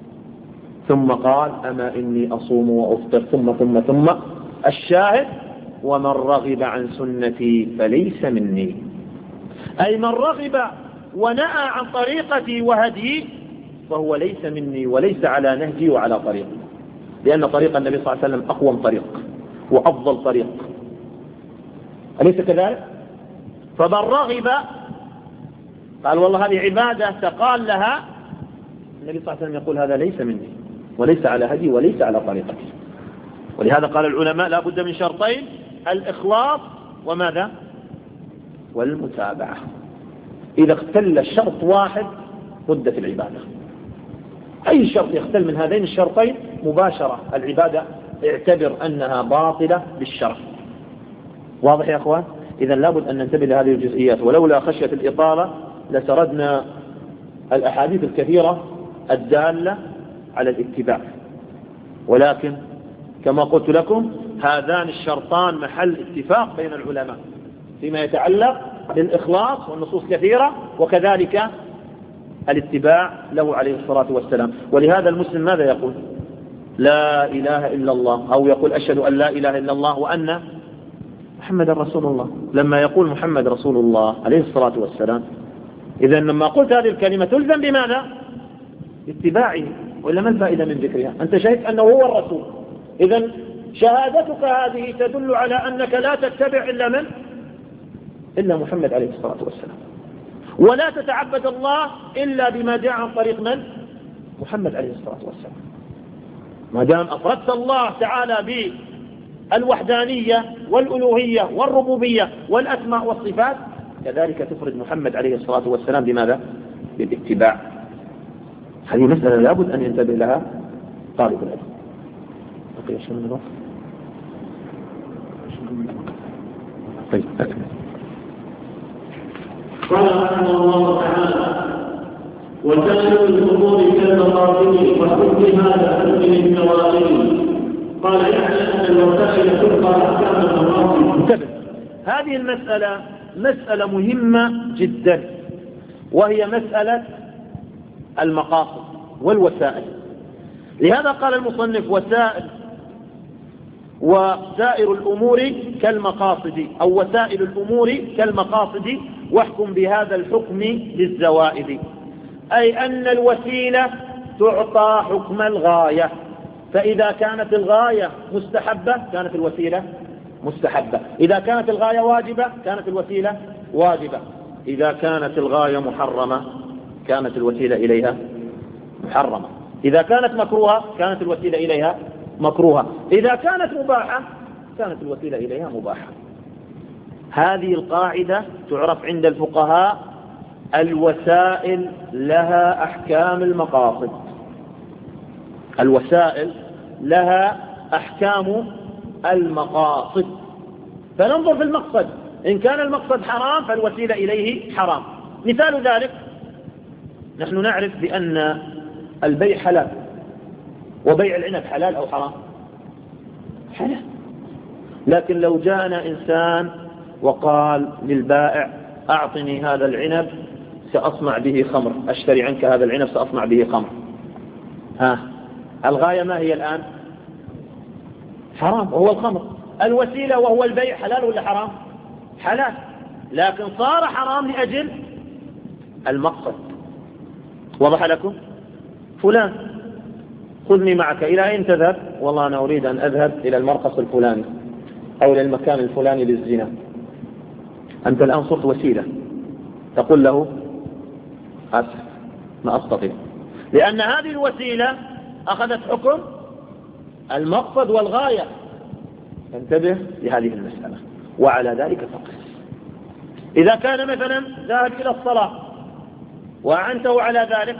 ثم قال أما إني أصوم وأفطر ثم الشاهد ومن رغب عن سنتي فليس مني، أي من رغب ونأى عن طريقتي وهدي فهو ليس مني وليس على نهجي وعلى طريقي، لأن طريق النبي صلى الله عليه وسلم أقوم طريق وأفضل طريق، أليس كذلك؟ فمن رغب قال والله هذه عبادة تقال لها، النبي صلى الله عليه وسلم يقول هذا ليس مني وليس على هدي وليس على طريقتي. ولهذا قال العلماء لا بد من شرطين، الإخلاص وماذا؟ والمتابعة. إذا اختل الشرط واحد ردت العبادة. أي شرط يختل من هذين الشرطين مباشرة العبادة اعتبر أنها باطلة بالشرع. واضح يا أخوان؟ إذا لابد أن ننتبه لهذه الجزئيات، ولولا خشية الإطالة لسردنا الأحاديث الكثيرة الدالة على الاتباع، ولكن كما قلت لكم هذان الشرطان محل اتفاق بين العلماء فيما يتعلق بالإخلاص، والنصوص كثيرة، وكذلك الاتباع له عليه الصلاة والسلام. ولهذا المسلم ماذا يقول؟ لا إله إلا الله، أو يقول أشهد أن لا إله إلا الله وأن محمد رسول الله. لما يقول محمد رسول الله عليه الصلاة والسلام، إذا لما قلت هذه الكلمة تلزم بماذا؟ باتباعه، وإلا ما الفائدة من ذكرها؟ أنت شايف أنه هو الرسول، إذا شهادتك هذه تدل على أنك لا تتبع إلا من؟ إلا محمد عليه الصلاة والسلام، ولا تتعبد الله إلا بما جاء عن طريق من؟ محمد عليه الصلاة والسلام. ما دام أفردت الله تعالى بالوحدانية والألوهية والربوبية والأسماء والصفات، كذلك تفرد محمد عليه الصلاة والسلام بماذا؟ بالاتباع. هذه مسألة لابد أن ينتبه لها طالب العلم. بقي شيء من الوقت؟ طيب أكمل. قال رحمه الله تعالى: وسائر الأمور كالمقاصد وحكم هذا حكم النوازل. قال يعني أن الوسائل تبقى أحكام المقاصد. انتبه، هذه المسألة مسألة مهمة جدا، وهي مسألة المقاصد والوسائل. لهذا قال المصنف: وسائر الأمور كالمقاصد، أو وسائل الأمور كالمقاصد، واحكم بهذا الحكم للزوائد. أي أن الوسيلة تعطى حكم الغاية، فإذا كانت الغاية مستحبة كانت الوسيلة مستحبة، إذا كانت الغاية واجبة كانت الوسيلة واجبة، إذا كانت الغاية محرمة كانت الوسيلة إليها محرمة، إذا كانت مكروهة كانت الوسيلة إليها مكروهة، إذا كانت مباحة كانت الوسيلة إليها مباحة. هذه القاعدة تعرف عند الفقهاء: الوسائل لها أحكام المقاصد. الوسائل لها أحكام المقاصد. فننظر في المقصد، إن كان المقصد حرام فالوسيلة إليه حرام. مثال ذلك: نحن نعرف بأن البيع حلال، وبيع العنب حلال أو حرام؟ حلال. لكن لو جاءنا إنسان وقال للبائع: أعطني هذا العنب سأصنع به خمر، أشتري عنك هذا العنب سأصنع به خمر، الغاية ما هي الآن؟ حرام، وهو الخمر. الوسيلة وهو البيع حلال ولا حرام؟ حلال، لكن صار حرام لأجل المقصد. وضح لكم؟ فلان خذني معك، إلى أين تذهب؟ والله أنا أريد أن أذهب إلى المرقص الفلاني أو إلى المكان الفلاني للزنا. أنت الآن صرت وسيلة، تقول له: أسف ما أستطيع، لأن هذه الوسيلة أخذت حكم المقصد والغاية. انتبه لهذه المسألة، وعلى ذلك فقس. إذا كان مثلا ذاهب إلى الصلاة وأعنته على ذلك،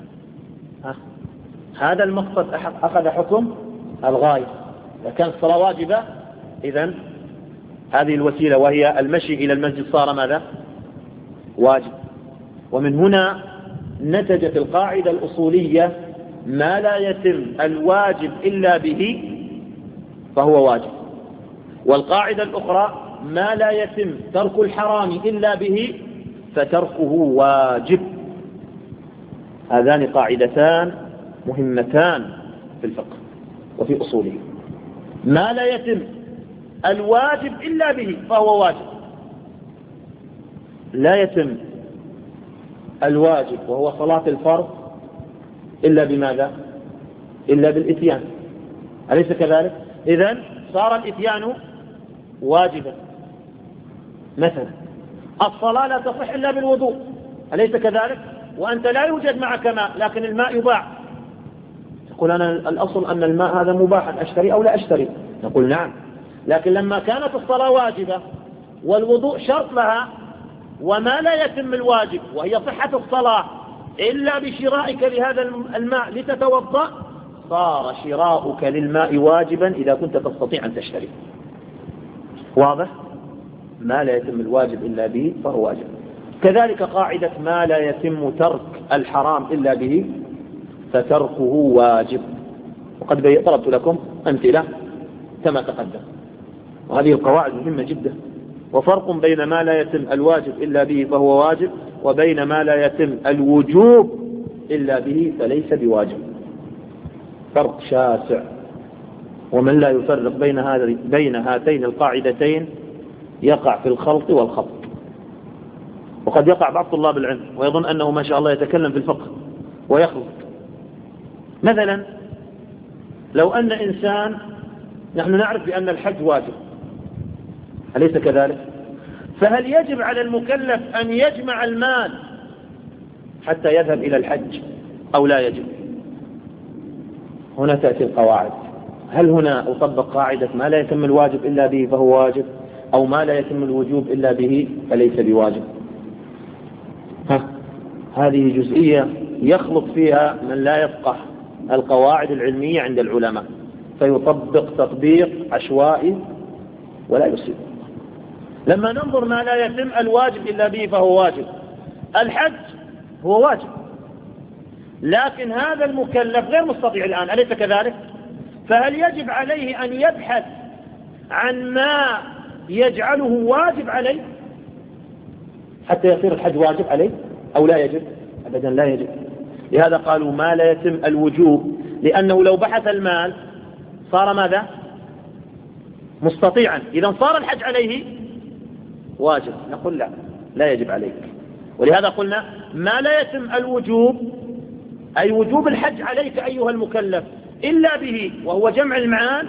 هذا المقصد أخذ حكم الغاية. إذا كانت الصلاة واجبة، إذن هذه الوسيلة وهي المشي إلى المسجد صار ماذا؟ واجب. ومن هنا نتجت القاعدة الأصولية: ما لا يتم الواجب إلا به فهو واجب. والقاعدة الأخرى: ما لا يتم ترك الحرام إلا به فتركه واجب. هذان قاعدتان مهمتان في الفقه وفي أصوله. ما لا يتم الواجب إلا به فهو واجب. لا يتم الواجب وهو صلاة الفرض إلا بماذا؟ إلا بالإتيان، أليس كذلك؟ إذن صار الإتيان واجبا. مثلا الصلاة لا تصح إلا بالوضوء، أليس كذلك؟ وأنت لا يوجد معك ماء لكن الماء يباع، تقول: أنا الأصل أن الماء هذا مباح، أشتري أو لا أشتري؟ نقول: نعم، لكن لما كانت الصلاة واجبة والوضوء شرط لها، وما لا يتم الواجب وهي صحة الصلاة إلا بشرائك لهذا الماء لتتوضأ، صار شراؤك للماء واجبا إذا كنت تستطيع أن تشتري. واضح؟ ما لا يتم الواجب إلا به فهو واجب. كذلك قاعدة: ما لا يتم ترك الحرام إلا به فتركه واجب. وقد طلبت لكم أمثلة كما تقدم، وهذه القواعد مهمة جدا. وفرق بين ما لا يتم الواجب إلا به فهو واجب، وبين ما لا يتم الوجوب إلا به فليس بواجب. فرق شاسع، ومن لا يفرق بين هاتين القاعدتين يقع في الخلط والخط. وقد يقع بعض طلاب العلم ويظن أنه ما شاء الله يتكلم في الفقه ويخلط. مثلا لو أن إنسان، نحن نعرف بأن الحج واجب، أليس كذلك؟ فهل يجب على المكلف أن يجمع المال حتى يذهب إلى الحج أو لا يجب؟ هنا تأتي القواعد. هل هنا أطبق قاعدة ما لا يتم الواجب إلا به فهو واجب، أو ما لا يتم الوجوب إلا به فليس بواجب؟ هذه جزئية يخلط فيها من لا يفقه القواعد العلمية عند العلماء، فيطبق تطبيق عشوائي ولا يصيب. لما ننظر ما لا يتم الواجب إلا به فهو واجب، الحج هو واجب، لكن هذا المكلف غير مستطيع الآن، أليس كذلك؟ فهل يجب عليه أن يبحث عن ما يجعله واجب عليه حتى يصير الحج واجب عليه أو لا يجب؟ أبدا لا يجب. لهذا قالوا ما لا يتم الوجوب، لأنه لو بحث المال صار ماذا؟ مستطيعا، إذا صار الحج عليه واجب. نقول لا يجب عليك. ولهذا قلنا ما لا يتم الوجوب، أي وجوب الحج عليك أيها المكلف، إلا به وهو جمع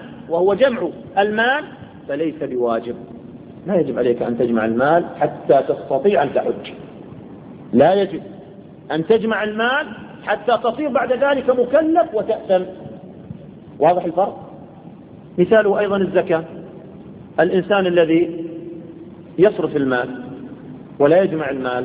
المال فليس بواجب. لا يجب عليك أن تجمع المال حتى تستطيع أن تحج، لا يجب أن تجمع المال حتى تصير بعد ذلك مكلف وتأثم. واضح الفرق؟ مثاله أيضا الزكاة. الإنسان الذي يصرف المال ولا يجمع المال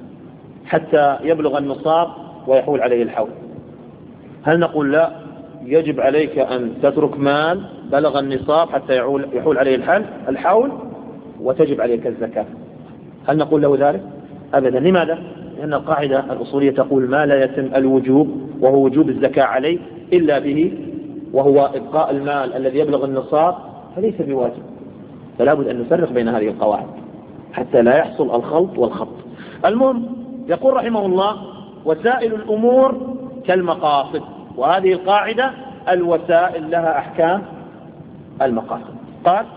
حتى يبلغ النصاب ويحول عليه الحول، هل نقول لا يجب عليك أن تترك مال بلغ النصاب حتى يحول عليه الحول وتجب عليك الزكاة؟ هل نقول له ذلك؟ أبدا. لماذا؟ لأن القاعدة الأصولية تقول ما لا يتم الوجوب وهو وجوب الزكاة عليه إلا به وهو إبقاء المال الذي يبلغ النصاب فليس بواجب. فلا بد أن نفرق بين هذه القواعد حتى لا يحصل الخلط والخط. المهم يقول رحمه الله وسائل الأمور كالمقاصد، وهذه القاعدة الوسائل لها أحكام المقاصد. قال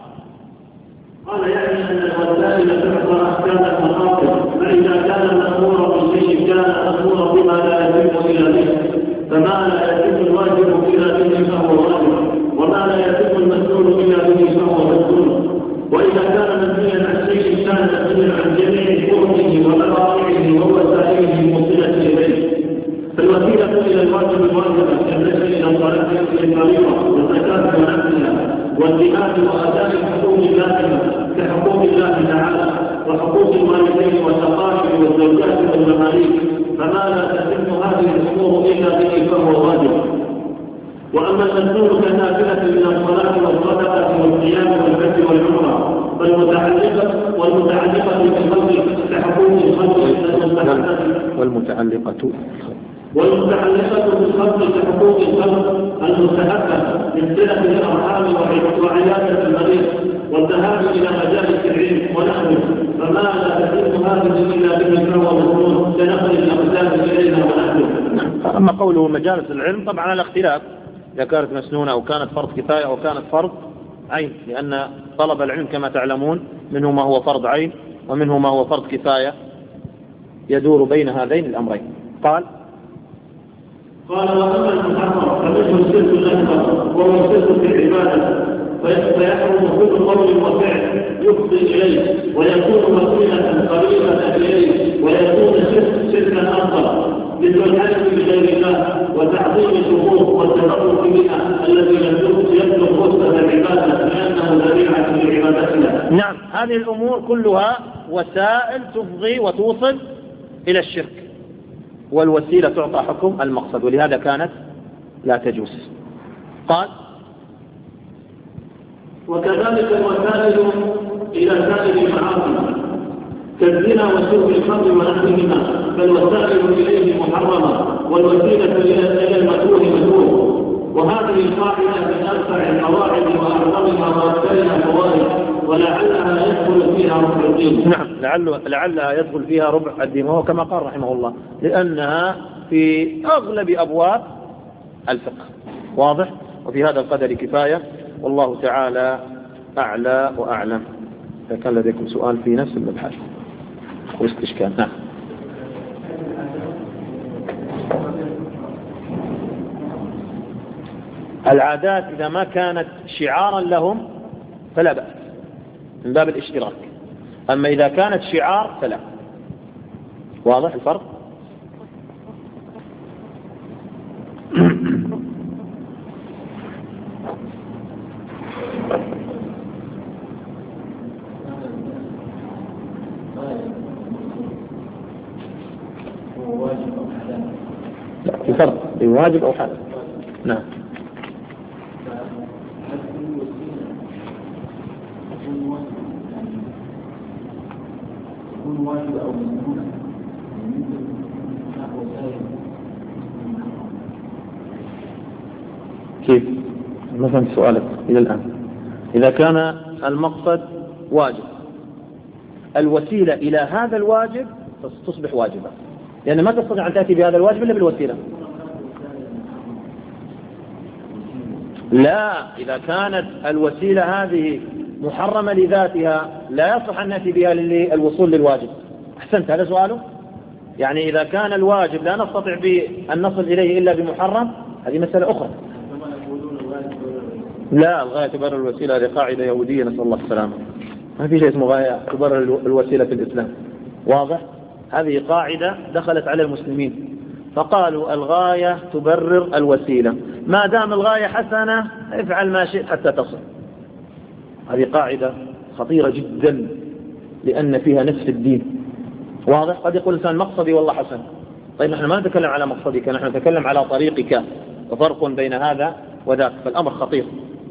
يعني أن الوسائل تعطى أحكام المقاصد، فإذا كان مأمورا بالشيء كان مأمورا بما لا يتم إلا به، فما لا يتم الواجب إلا به فهو واجب، وما لا يتم المسؤول إلا به فهو مسؤول. وإذا كان منهيا عن شيء كان منهيا عن جميع فرضه ومواقعه ووسائله الموصلة إليه. فالوسيلة إلى الواجب الواجبة كالنشر إلى الصلاة الفريضة والزكاة ونحوها والجهاد وأداء الحقوق اللازمة كحقوق الله تعالى وحقوق الوالدين والأقارب والزوجات والمماليك، فما لا تتم هذه الأمور إلا به فهو واجب. وأما المسنون كالنافلة من الصلاة والصدقة والصيام والحج والعمرة والمتعلقة بالخلق كحقوق الخلق والمتعلقة بالخلق كحقوق الخلق المستحبة من صلة الأرحام وعيادة المريض والذهاب إلى مجالس العلم ونحوه، فما لا تتم هذه إلا به فهو مسنون كنقل الأقدام إليها ونحوه. أما قوله مجالس العلم طبعا على اختلاف، إذا كانت مسنونة أو كانت فرض كفاية أو كانت فرض عين، لأن طلب العلم كما تعلمون منه ما هو فرض عين ومنه ما هو فرض كفاية، يدور بين هذين الأمرين. قال وأما المحرم فمنه الشرك الأكبر وهو الشرك في العبادة، فيحرم كل قول وفعل يفضي إليه ويكون وسيلة قريبة إليه، ويكون شركا أكبر مثل الحلف بغير الله وتعظيم الشهور والتبرك بها الذي يبلغ رتبة العبادة لأنه ذريعة لعبادتنا. نعم، هذه الأمور كلها وسائل تفضي وتوصل إلى الشرك، والوسيلة تعطى حكم المقصد، ولهذا كانت لا تجوز. قال وكذلك الوسائل إلى سائر المعاصي كالزنا وشرب الخمر ونحوهما، فالوسائل إليه محرمة والوسيلة إلى المكروه مكروه. وهذه القاعدة من أرفع القواعد وأعظمها وأكثرها فوائد، ولعلها يدخل فيها ربع الدين. نعم، لعلها يدخل فيها ربع الدين، وهو كما قال رحمه الله لأنها في أغلب أبواب الفقه، واضح؟ وفي هذا القدر كفاية، والله تعالى أعلى وأعلم. إذا كان لديكم سؤال في نفس المبحث واستشكال. نعم. العادات إذا ما كانت شعارا لهم فلا بأس من باب الاشتراك، أما إذا كانت شعار فلا. واضح الفرق؟ لا، في فرق بين واجب أو حلال. نعم. كيف؟ مثلا سؤالك إلى الآن، إذا كان المقصد واجب، الوسيلة إلى هذا الواجب تصبح واجبة، لأن ما تستطيع أن تأتي بهذا الواجب إلا بالوسيلة. لا، إذا كانت الوسيلة هذه محرمة لذاتها لا يصح أن نأتي بها للوصول للواجب. أحسنت، هذا سؤاله. يعني إذا كان الواجب لا نستطيع أن نصل إليه إلا بمحرم، هذه مسألة أخرى. لا، الغاية تبرر الوسيلة، هذه قاعدة يهودية نسأل الله السلامة. ما في شيء اسمه غاية تبرر الوسيلة في الإسلام. واضح؟ هذه قاعدة دخلت على المسلمين فقالوا الغاية تبرر الوسيلة، ما دام الغاية حسنة افعل ما شئت حتى تصل. هذه قاعدة خطيرة جدا لأن فيها نفس الدين. واضح؟ قد يقول الإنسان مقصدي والله حسن. طيب نحن ما نتكلم على مقصدك، نحن نتكلم على طريقك، وفرق بين هذا وذاك، فالأمر خطير.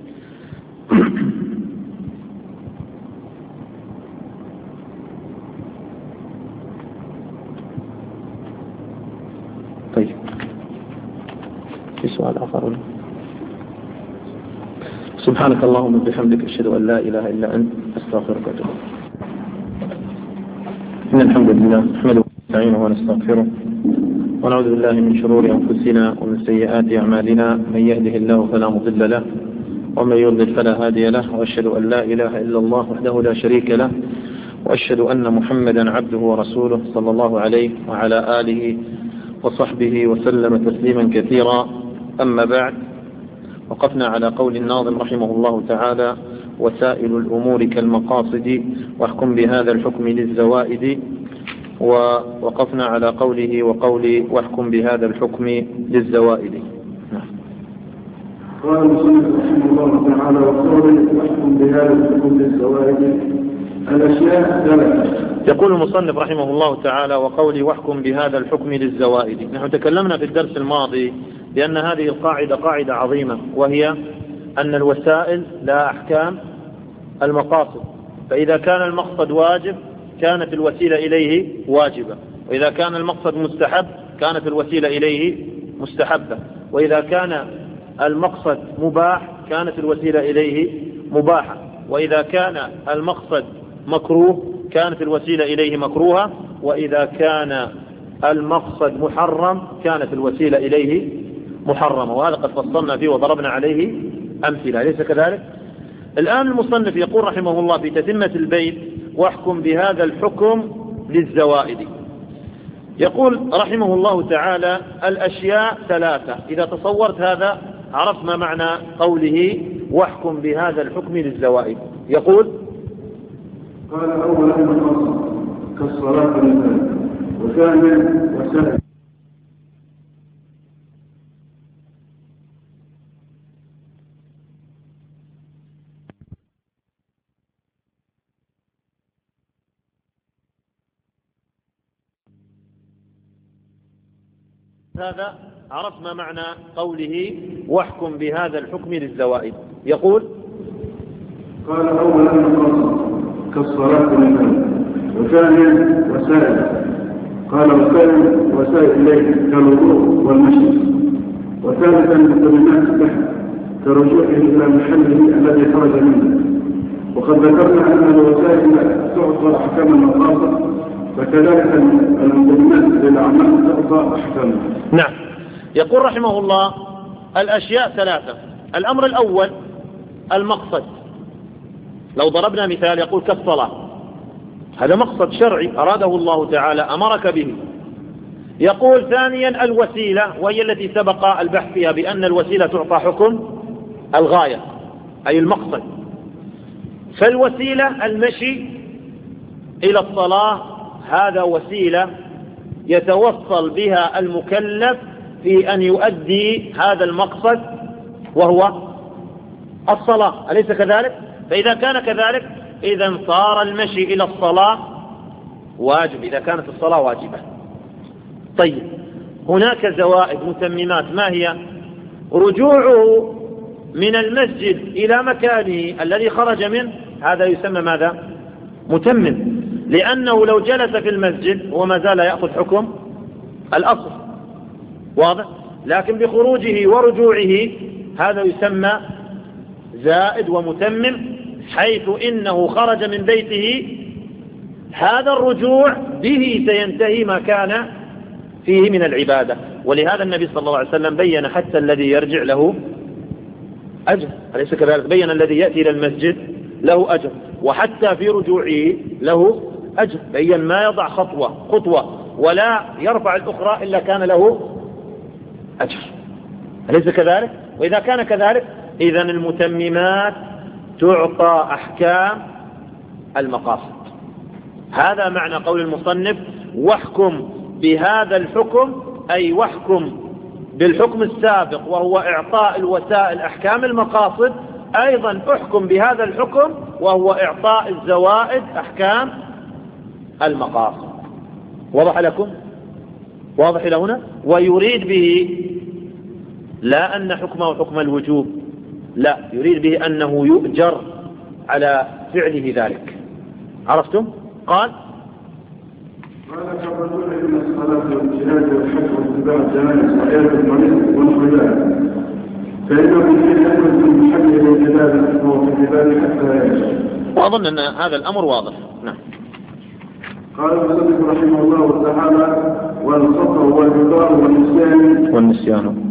طيب في سؤال آخر؟ سبحانك اللهم وبحمدك أشهد أن لا إله إلا أنت أستغفرك وأتوب إليك. إن الحمد لله نحمده ونستعينه ونستغفره ونعوذ بالله من شرور أنفسنا ومن سيئات أعمالنا، من يهده الله فلا مضل له ومن يضلل فلا هادي له، وأشهد أن لا إله إلا الله وحده لا شريك له، وأشهد أن محمدا عبده ورسوله صلى الله عليه وعلى آله وصحبه وسلم تسليما كثيرا. أما بعد، وقفنا على قول الناظم رحمه الله تعالى: وسائل الأمور كالمقاصد واحكم بهذا الحكم للزوائد. ووقفنا على قوله وقول واحكم بهذا الحكم للزوائد. قال المصنف رحمه الله تعالى: وقوله واحكم بهذا الحكم للزوائد الأشياء ثلاثة. يقول المصنف رحمه الله تعالى: وقولي واحكم بهذا الحكم للزوائد. نحن تكلمنا في الدرس الماضي بأن هذه القاعدة قاعدة عظيمة، وهي أن الوسائل لا أحكام المقاصد، فإذا كان المقصد واجب كانت الوسيلة إليه واجبة، وإذا كان المقصد مستحب كانت الوسيلة إليه مستحبة، وإذا كان المقصد مباح كانت الوسيلة إليه مباحة، وإذا كان المقصد مكروه كانت الوسيلة إليه مكروهة، وإذا كان المقصد محرم كانت الوسيلة إليه محرمة. وهذا قد فصلنا فيه وضربنا عليه أمثلة، أليس كذلك؟ الآن المصنف يقول رحمه الله في تتمة البيت: واحكم بهذا الحكم للزوائد. يقول رحمه الله تعالى: الأشياء ثلاثة. إذا تصورت هذا عرفت ما معنى قوله واحكم بهذا الحكم للزوائد. يقول: قال: أولا المقاصد كالصلاة لله، وثانيا وسائل. هذا عرفت ما معنى قوله واحكم بهذا الحكم للزوائد. يقول: قال: أولا المقاصد كالصلاة لله، وثانيا وسائل. قال: وسائل إليه كالوضوء والمشي. وثالثا مقدمات البحث كرجوعه إلى محله الذي خرج منه. وقد ذكرنا أن الوسائل تعطى أحكام المقاصد، فكذلك المقدمات للأعمال تعطى أحكامها. نعم. يقول رحمه الله: الأشياء ثلاثة. الأمر الأول المقصد، لو ضربنا مثال يقول كالصلاة، هذا مقصد شرعي أراده الله تعالى أمرك به. يقول ثانيا الوسيلة، وهي التي سبق البحث فيها بأن الوسيلة تعطى حكم الغاية أي المقصد. فالوسيلة المشي إلى الصلاة، هذا وسيلة يتوصل بها المكلف في أن يؤدي هذا المقصد وهو الصلاة، أليس كذلك؟ فإذا كان كذلك إذا صار المشي إلى الصلاة واجب، إذا كانت الصلاة واجبة. طيب هناك زوائد متممات، ما هي؟ رجوعه من المسجد إلى مكانه الذي خرج منه، هذا يسمى ماذا؟ متمم، لأنه لو جلس في المسجد وما زال يأخذ حكم الأصل، واضح؟ لكن بخروجه ورجوعه هذا يسمى زائد ومتمم، حيث إنه خرج من بيته، هذا الرجوع به سينتهي ما كان فيه من العبادة. ولهذا النبي صلى الله عليه وسلم بين حتى الذي يرجع له أجر، أليس كذلك؟ بين الذي يأتي إلى المسجد له أجر، وحتى في رجوعه له أجر، بين ما يضع خطوة ولا يرفع الأخرى إلا كان له أجر، أليس كذلك؟ وإذا كان كذلك إذن المتممات تعطى أحكام المقاصد. هذا معنى قول المصنف واحكم بهذا الحكم، أي واحكم بالحكم السابق وهو إعطاء الوسائل أحكام المقاصد، أيضا احكم بهذا الحكم وهو إعطاء الزوائد أحكام المقاصد. واضح لكم؟ واضح إلى هنا؟ ويريد به لا أن حكمه حكم الوجوب، لا، يريد به أنه يؤجر على فعله ذلك. عرفتم؟ قال كالرجوع إلى الصلاة والجهاد والحج واتباع الجنائز وعيادة المريض والخيار، فإنه يجب أن يكون من حج العبادة وهو في العبادة حتى يعيش. وأظن أن هذا الأمر واضح. نعم. قال المصنف رحمه الله تعالى والخطأ والإضاء والنسيان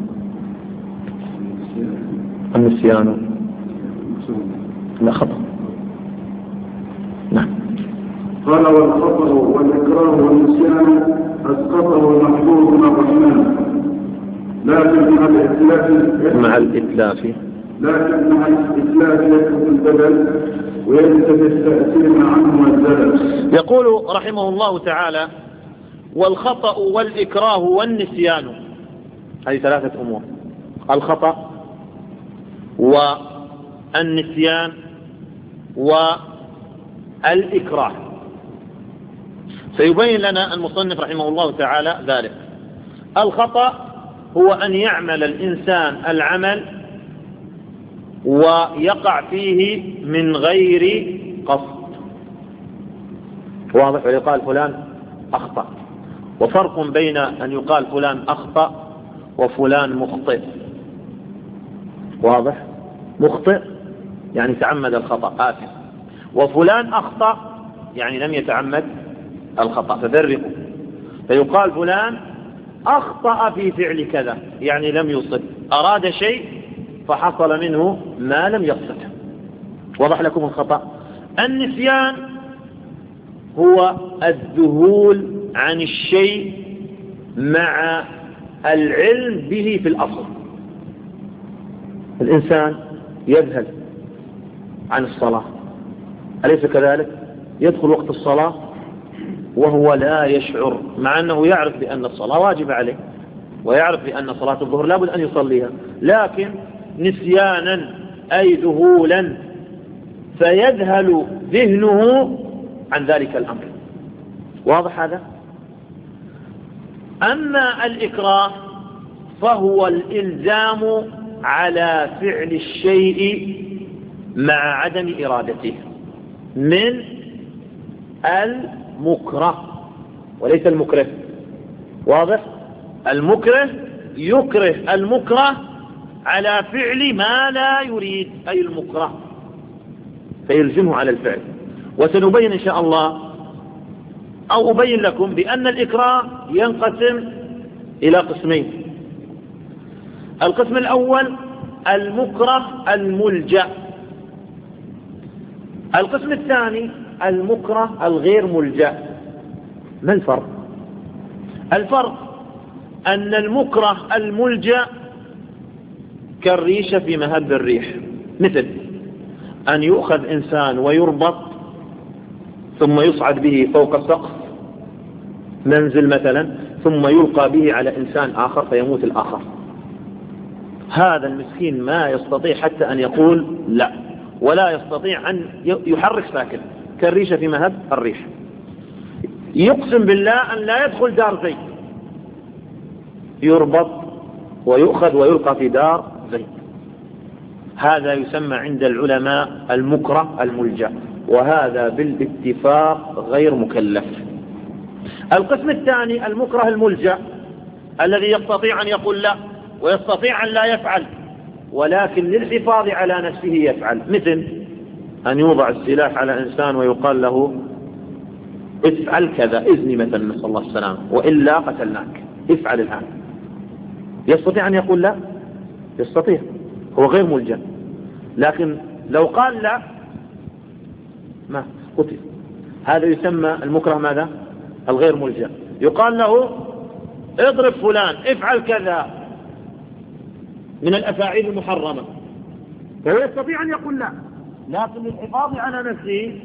لا خطأ. نعم. قال والخطأ والإكراه والنسيان أسقطه المحبوب من الرحمن، لكن مع الإتلاف يكتب البدل وينتفي التأثير عنه والزلل. يقول رحمه الله تعالى والخطأ والإكراه والنسيان، هذه ثلاثة أمور: الخطأ والنسيان والإكراه. سيبين لنا المصنف رحمه الله تعالى ذلك. الخطأ هو أن يعمل الإنسان العمل ويقع فيه من غير قصد، واضح؟ ويقال فلان أخطأ، وفرق بين أن يقال فلان أخطأ وفلان مخطئ، واضح؟ مخطئ يعني تعمد الخطأ، آسف، وفلان أخطأ يعني لم يتعمد الخطأ، ففرقوا. فيقال فلان أخطأ في فعل كذا يعني لم يصب، أراد شيء فحصل منه ما لم يقصده. وضح لكم الخطأ. النسيان هو الذهول عن الشيء مع العلم به في الأصل. الإنسان يذهل عن الصلاة، أليس كذلك؟ يدخل وقت الصلاة وهو لا يشعر، مع أنه يعرف بأن الصلاة واجب عليه ويعرف بأن صلاة الظهر لابد أن يصليها، لكن نسيانا أي ذهولا، فيذهل ذهنه عن ذلك الأمر. واضح هذا؟ أما الإكراه فهو الإلزام على فعل الشيء مع عدم إرادته من المكره وليس المكره. واضح؟ المكره يكره المكره على فعل ما لا يريد، أي المكره، فيلزمه على الفعل. وسنبين إن شاء الله أو أبين لكم بأن الإكراه ينقسم إلى قسمين: القسم الأول المكره الملجأ. القسم الثاني المكره الغير ملجأ. ما الفرق؟ الفرق أن المكره الملجأ كالريشة في مهب الريح، مثل أن يؤخذ إنسان ويربط ثم يصعد به فوق سقف منزل مثلا، ثم يلقى به على إنسان آخر فيموت الآخر. هذا المسكين ما يستطيع حتى أن يقول لا، ولا يستطيع أن يحرك ساكن، كالريشة في مهب الريح. يقسم بالله أن لا يدخل دار زيت، يربط ويؤخذ ويلقى في دار زيت. هذا يسمى عند العلماء المكره الملجأ، وهذا بالاتفاق غير مكلف. القسم الثاني المكره الملجأ الذي يستطيع أن يقول لا ويستطيع أن لا يفعل، ولكن للحفاظ على نفسه يفعل، مثل أن يوضع السلاح على إنسان ويقال له افعل كذا، إذني مثلا، نسأل الله السلامة، وإلا قتلناك، افعل الآن. يستطيع أن يقول لا؟ يستطيع، هو غير ملجأ. لكن لو قال لا ما قتل. هذا يسمى المكره ماذا؟ الغير ملجأ. يقال له اضرب فلان، افعل كذا من الأفاعيل المحرمة، فهو يستطيع أن يقول لا، لكن للحفاظ على نفسه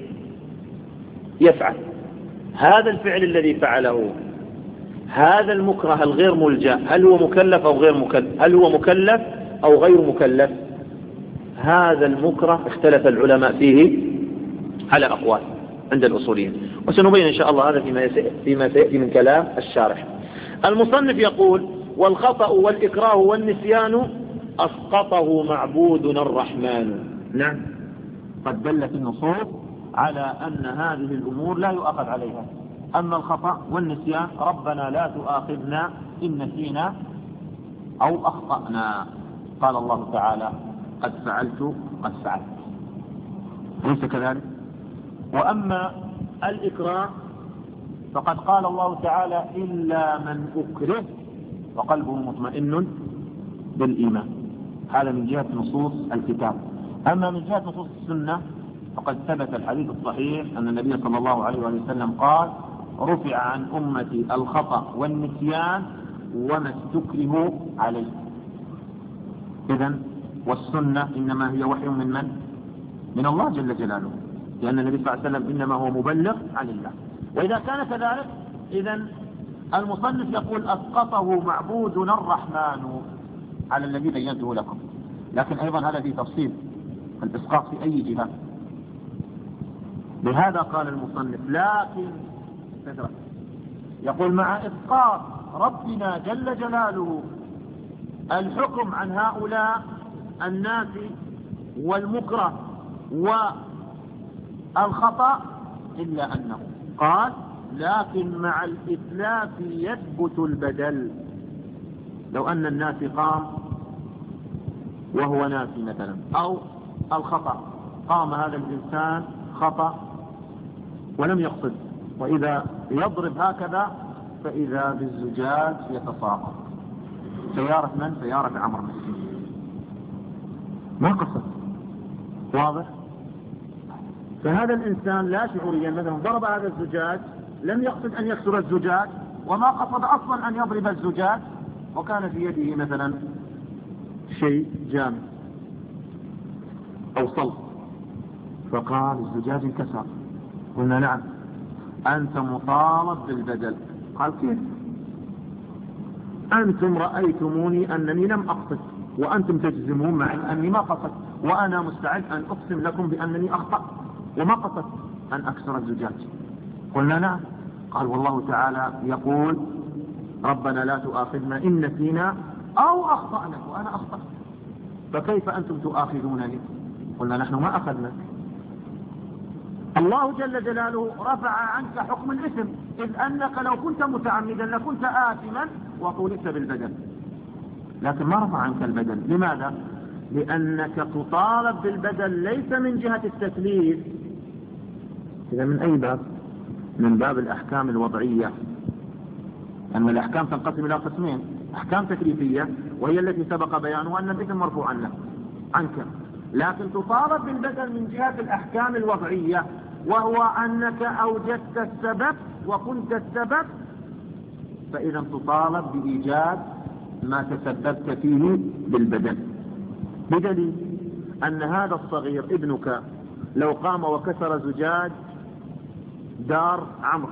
يفعل. هذا الفعل الذي فعله، هذا المكره الغير ملجأ، هل هو مكلف أو غير مكلف؟ هل هو مكلف أو غير مكلف؟ هذا المكره اختلف العلماء فيه على أقوال عند الأصوليين، وسنبين إن شاء الله هذا فيما سيأتي من كلام الشارح. المصنف يقول: والخطأ والإكراه والنسيان أسقطه معبودنا الرحمن. نعم، قد دلت النصوص على أن هذه الأمور لا يؤخذ عليها. أما الخطأ والنسيان ربنا لا تؤاخذنا إن نسينا أو أخطأنا. قال الله تعالى: قد فعلت قد فعلت، ليس كذلك؟ وأما الإكراه فقد قال الله تعالى: إلا من أكره وقلبه مطمئن بالإيمان. هذا من جهة نصوص الكتاب. أما من جهة نصوص السنة فقد ثبت الحديث الصحيح أن النبي صلى الله عليه وسلم قال: رفع عن أمتي الخطأ والنسيان وما استكرهوا عليه. إذن والسنة إنما هي وحي من من؟ من الله جل جلاله، لأن النبي صلى الله عليه وسلم إنما هو مبلغ عن الله. وإذا كان كذلك إذن المصنف يقول: أسقطه معبودنا الرحمن على الذي بينته لكم. لكن أيضا هذا في تفصيل الإسقاط في أي جهة. لهذا قال المصنف: لكن يقول مع إسقاط ربنا جل جلاله الحكم عن هؤلاء الناس والمكره والخطأ، إلا أنه قال: لكن مع الإتلاف يثبت البدل. لو أن الناس قام وهو ناسي مثلا، أو الخطأ قام هذا الإنسان خطأ ولم يقصد، وإذا يضرب هكذا فإذا بالزجاج يتساقط. سيارة من؟ سيارة عمرو مسكين، ما قصد، واضح؟ فهذا الإنسان لا شعوريا مثلا ضرب هذا الزجاج، لم يقصد أن يكسر الزجاج، وما قصد أصلا أن يضرب الزجاج، وكان في يده مثلا شيء جامد أو صلب، فقال الزجاج انكسر. قلنا: نعم، أنت مطالب بالبدل. قال: كيف؟ أنتم رأيتموني أنني لم أقصد، وأنتم تجزمون معي أني ما قصدت، وأنا مستعد أن أقسم لكم بأنني أخطأت وما قصدت أن أكسر الزجاج. قلنا: نعم. قال: والله تعالى يقول: ربنا لا تؤاخذنا إن نسينا أو أخطأنا، وأنا أخطأت، فكيف أنتم تؤاخذونني؟ قلنا: نحن ما أخذنا. الله جل جلاله رفع عنك حكم الإثم، إذ أنك لو كنت متعمدا لكنت آثما وطولت بالبدل، لكن ما رفع عنك البدل. لماذا؟ لأنك تطالب بالبدل ليس من جهة التكليف. إذا من أي باب؟ من باب الأحكام الوضعية. أن الأحكام تنقسم إلى قسمين: أحكام تكليفية وهي التي سبق بيانها أن الإثم مرفوع عنك، لكن تطالب بالبدل من جهة الأحكام الوضعية، وهو أنك أوجدت السبب وكنت السبب، فإذا تطالب بإيجاد ما تسببت فيه بالبدل، بدليل أن هذا الصغير ابنك لو قام وكسر زجاج دار عمرو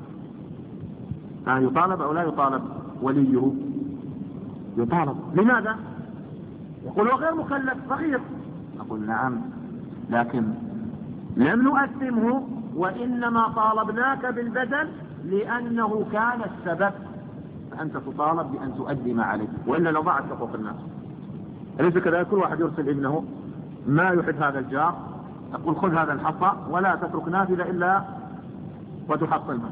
يطالب أو لا يطالب؟ وليه يطالب. لماذا؟ يقول هو غير مكلف صغير. نقول نعم، لكن لم نؤثمه، وإنما طالبناك بالبدل لأنه كان السبب، فأنت تطالب بأن تؤدي ما عليك، وإلا لو ضاعت حقوق الناس. أليس كذلك؟ كل واحد يرسل ابنه ما يحب هذا الجار، يقول خذ هذا الحصى ولا تترك نافذة إلا وتحصلها،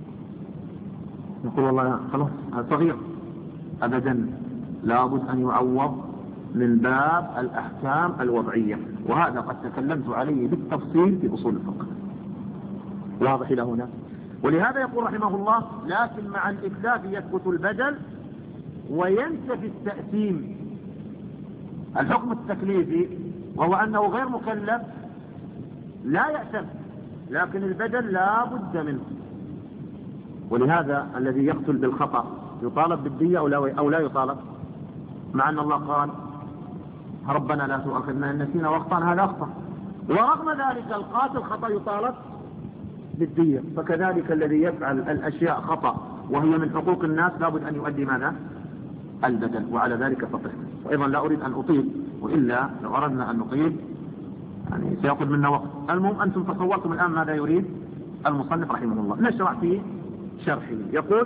يقول والله خلاص هذا صغير. أبدا، لابد أن يعوض من باب الأحكام الوضعية، وهذا قد تكلمت عليه بالتفصيل في أصول الفقه، واضح إلى هنا. ولهذا يقول رحمه الله لكن مع الإتلاف يثبت البدل وينتفي التأثيم. الحكم التكليفي وهو أنه غير مكلف لا يأثم، لكن البدل لا بد منه. ولهذا الذي يقتل بالخطأ يطالب بالدية أو لا يطالب؟ مع أن الله قال ربنا لا تؤاخذنا إن نسينا واخطأنا، هذا أخطأ، ورغم ذلك القاتل خطأ يطالب بالدية. فكذلك الذي يفعل الأشياء خطأ وهي من حقوق الناس لابد أن يؤدي ماذا؟ البدل، وعلى ذلك فقه. وأيضا لا أريد أن أطيل، وإلا لو أردنا أن نطيل يعني سيأخذ منا وقت. المهم أنتم تصورتم الآن ماذا يريد المصنف رحمه الله. نشرع في شرحه. يقول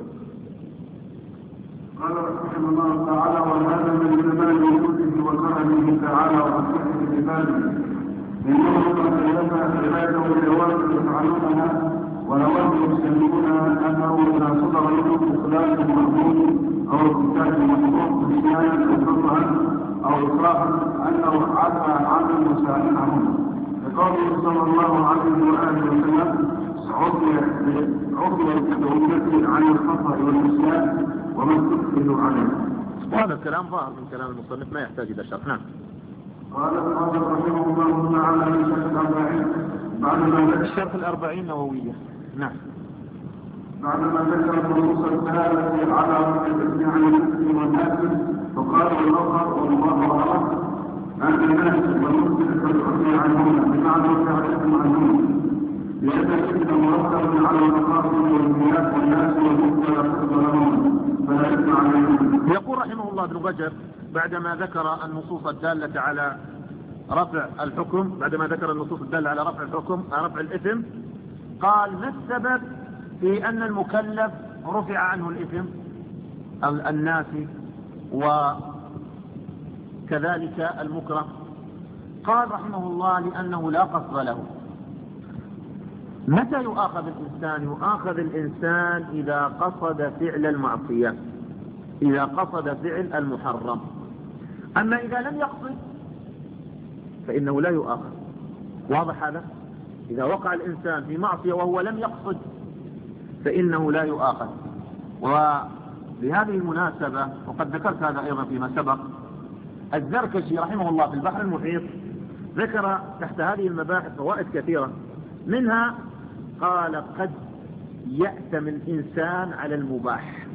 قال رحمه الله تعالى وهذا من كمال وجوده وكرمه تعالى ورحمته بعباده، إنه قد كلف عباده بالأوامر يفعلونها والأوامر يسلمون أنه إذا صدر منهم إخلاف مأمون أو ارتكاب مشروع نسيانا أو خطأ أو إسرافا أنه عفى عن مسامحهم، لقوله صلى الله عليه وآله وسلم عفي لأمتي عن الخطأ والنسيان وما استكفلوا عليه. وهذا الكلام ظاهر من كلام المصنف ما يحتاج إلى شرح. نعم. قال الحافظ رحمه الله تعالى في شرح الأربعين بعدما الشرح الأربعين نووية. نعم. بعدما ذكر النصوص الدالة على التسميع عن المسلم والناس، فقال والأظهر والله أعلم أن الناس والمسلم قد عفي عنهما بمعنى تعرفهم عنهما، لأن الإثم مرتب على المقاصد والنيات والناس والمسلم يقصد لهم فلا إثم عليهم. يقول رحمه الله ابن رجب بعدما ذكر النصوص الدالة على رفع الحكم، بعدما ذكر النصوص الدالة على رفع الحكم رفع الإثم، قال ما السبب في أن المكلف رفع عنه الإثم الناس وكذلك المكره؟ قال رحمه الله لأنه لا قصد له. متى يؤاخذ الإنسان؟ يؤاخذ الإنسان إذا قصد فعل المعصية، إذا قصد فعل المحرم. أما إذا لم يقصد فإنه لا يؤاخذ. واضح هذا؟ إذا وقع الإنسان في معصية وهو لم يقصد فإنه لا يؤاخذ. وبهذه المناسبة وقد ذكرت هذا أيضا فيما سبق، الزركشي رحمه الله في البحر المحيط ذكر تحت هذه المباحث فوائد كثيرة، منها قال قد يأتم الإنسان على المباح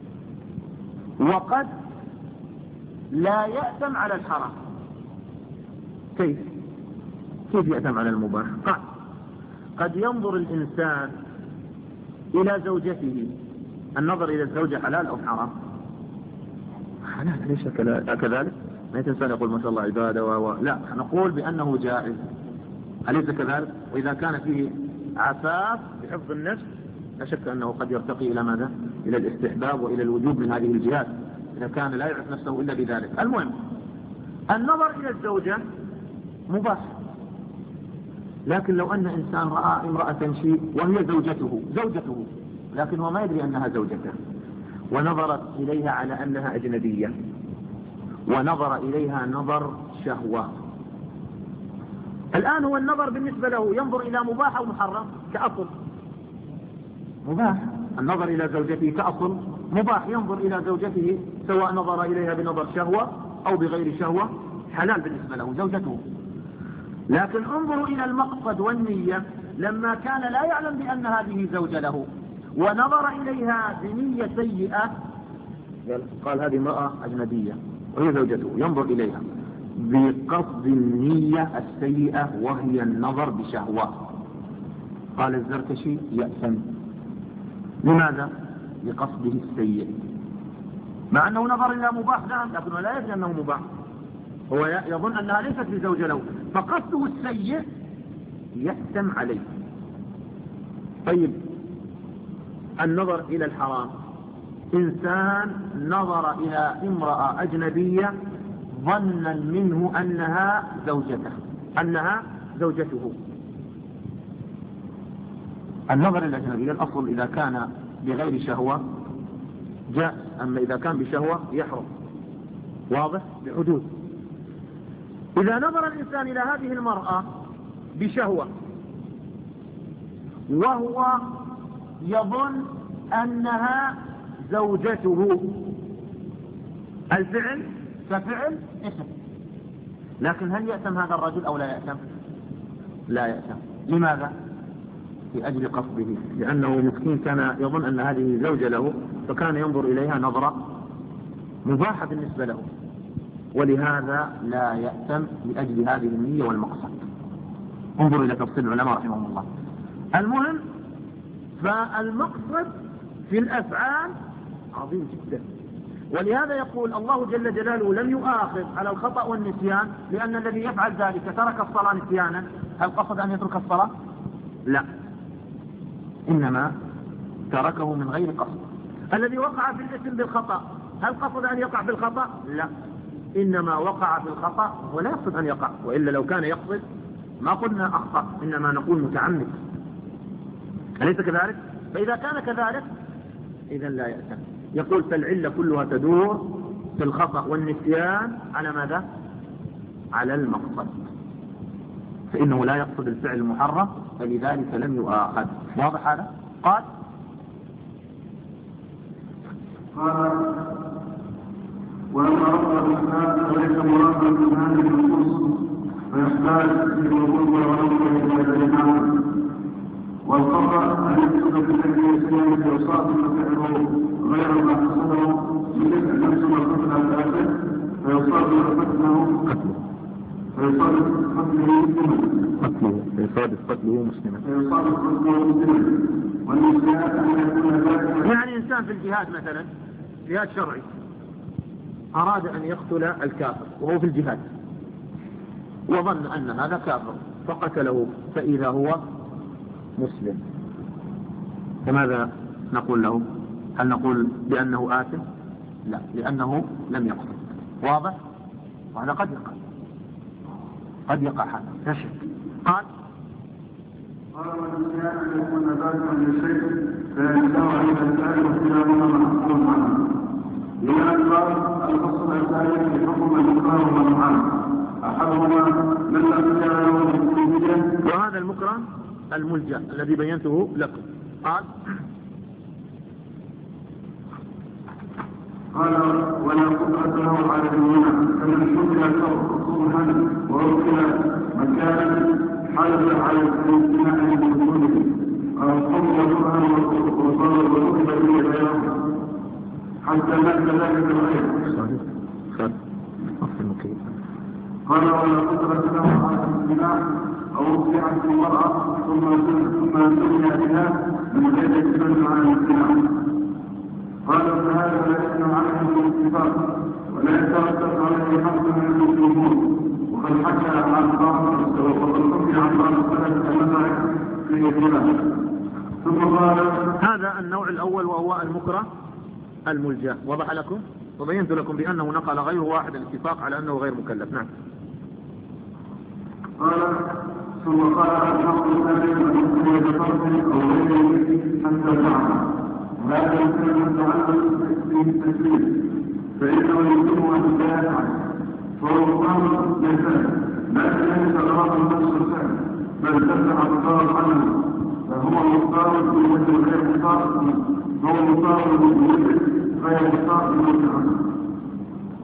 وقد لا يأتم على الحرام. كيف يأتم على المباح؟ قال قد ينظر الإنسان إلى زوجته، النظر إلى الزوجة حلال أو حرام؟ حلال، ليس كذلك؟ ما إنسان يقول ما شاء الله عبادة لا، نقول بأنه جائز، أليس كذلك؟ وإذا كان فيه عفاف بحفظ النفس لا شك أنه قد يرتقي إلى ماذا؟ إلى الاستحباب وإلى الوجوب من هذه الجهات، إذا كان لا يعرف نفسه إلا بذلك. المهم النظر إلى الزوجة مباح، لكن لو أن إنسان رأى امرأة تمشي وهي زوجته لكن هو ما يدري أنها زوجته، ونظرت إليها على أنها أجنبية، ونظر إليها نظر شهوة، الآن هو النظر بالنسبة له ينظر إلى مباح أو محرم؟ كأصل مباح. النظر إلى زوجته كأصل مباح، ينظر إلى زوجته سواء نظر إليها بنظر شهوة أو بغير شهوة حلال بالنسبة له زوجته. لكن انظروا إلى المقصد والنية، لما كان لا يعلم بأن هذه زوجة له ونظر إليها بنية سيئة، قال هذه امرأة أجنبية وهي زوجته، ينظر إليها بقصد النية السيئة وهي النظر بشهوة، قال الزركشي يأثم. لماذا؟ لقصده السيء، مع أنه نظر إلى مباح نعم، لكنه لا يدري أنه مباح، هو يظن أنها ليست بزوجة له، فقصده السيء يأثم عليه. طيب النظر إلى الحرام، إنسان نظر إلى امرأة أجنبية ظنا منه أنها زوجته. النظر الأجنبي الأصل إذا كان بغير شهوة جاء، أما إذا كان بشهوة يحرم، واضح بحدود. إذا نظر الإنسان إلى هذه المرأة بشهوة وهو يظن أنها زوجته، الفعل كفعل اسم، لكن هل يأثم هذا الرجل أو لا يأثم؟ لا يأثم. لماذا؟ لأجل قصده، لأنه مسكين كان يظن أن هذه زوجة له، فكان ينظر إليها نظرة مباحة بالنسبة له، ولهذا لا يأثم لأجل هذه النية والمقصد. انظروا إلى تفصيل العلماء رحمهم الله. المهم، فالمقصد في الأفعال عظيم جدا، ولهذا يقول الله جل جلاله لم يؤاخذ على الخطأ والنسيان، لأن الذي يفعل ذلك ترك الصلاة نسيانا، هل قصد أن يترك الصلاة؟ لا، إنما تركه من غير قصد. الذي وقع في الاسم بالخطأ هل قصد أن يقع بالخطأ؟ لا، إنما وقع بالخطأ ولا يقصد أن يقع، وإلا لو كان يقصد ما قلنا أخطأ، إنما نقول متعمد، أليس كذلك؟ فإذا كان كذلك إذا لا يأثم. يقول فالعلة كلها تدور في الخطأ والنسيان على ماذا؟ على المقصد، فإنه لا يقصد الفعل المحرم، فلذلك لم يؤاخذ. واضح هذا؟ قال ولما رفض الإسلام فليس مراد من هذه النصوص فيحتاج في الوجود ونظر إلى ذلك، والخطأ أن يقصد بشكل يسير يصاب فعله غير ما قصده، مثل أن يقصد القتل الآخر فيصاب قتله مسلما. يعني إنسان في الجهاد مثلا، جهاد شرعي، أراد أن يقتل الكافر وهو في الجهاد وظن أن هذا كافر فقتله، فإذا هو مسلم، فماذا نقول له؟ هل نقول بأنه آثم؟ لا، لأنه لم يقصد. واضح؟ وهذا قد يقع هذا لا شك. قال والنسيان أن يكون ذلك للشيء فينساه إلى الفعل واختيارنا محصول عنه، لأن الفصل الثاني في حكم المكره والمحال، أحدهما من الأخيار والمسلمين، وهذا المكره الملجأ الذي بينته لكم. قال ولا قدرة له على ديننا، فمن شكل صبحا ووكل مكانا حلف على الاستثناء من وجوده الحكم وجوها وصار وكتب به غيره حتى مات ذلك الغير. قال ولا قدرة له على الاستثناء أو وقعت المرأة ثم سمي بها من غير سبب على الاستثناء. قال فهذا لا يسمع عنه بالاتفاق ولا يترتب عليه حق من المسلمون، وقد حكى عن بعض السلف المذاهب في الخلاف. ثم قال هذا النوع الأول وهو المكره الملجأ. وضح لكم وبينت لكم بأنه نقل غير واحد الاتفاق على أنه غير مكلف. نعم. قال ثم قال الحق الثاني أن يكون بفرق أو غيره حتى تعلم هذا يمكن أن تعلم به التسليم، فإنه يمكن أن لا يفعل، فهو قام يفعل، لكن ليس أراد نفس الفعل بل تبع الطار عنه، فهو مختار بوجه غير مختار، هو مختار بوجه غير مختار بوجه عنه.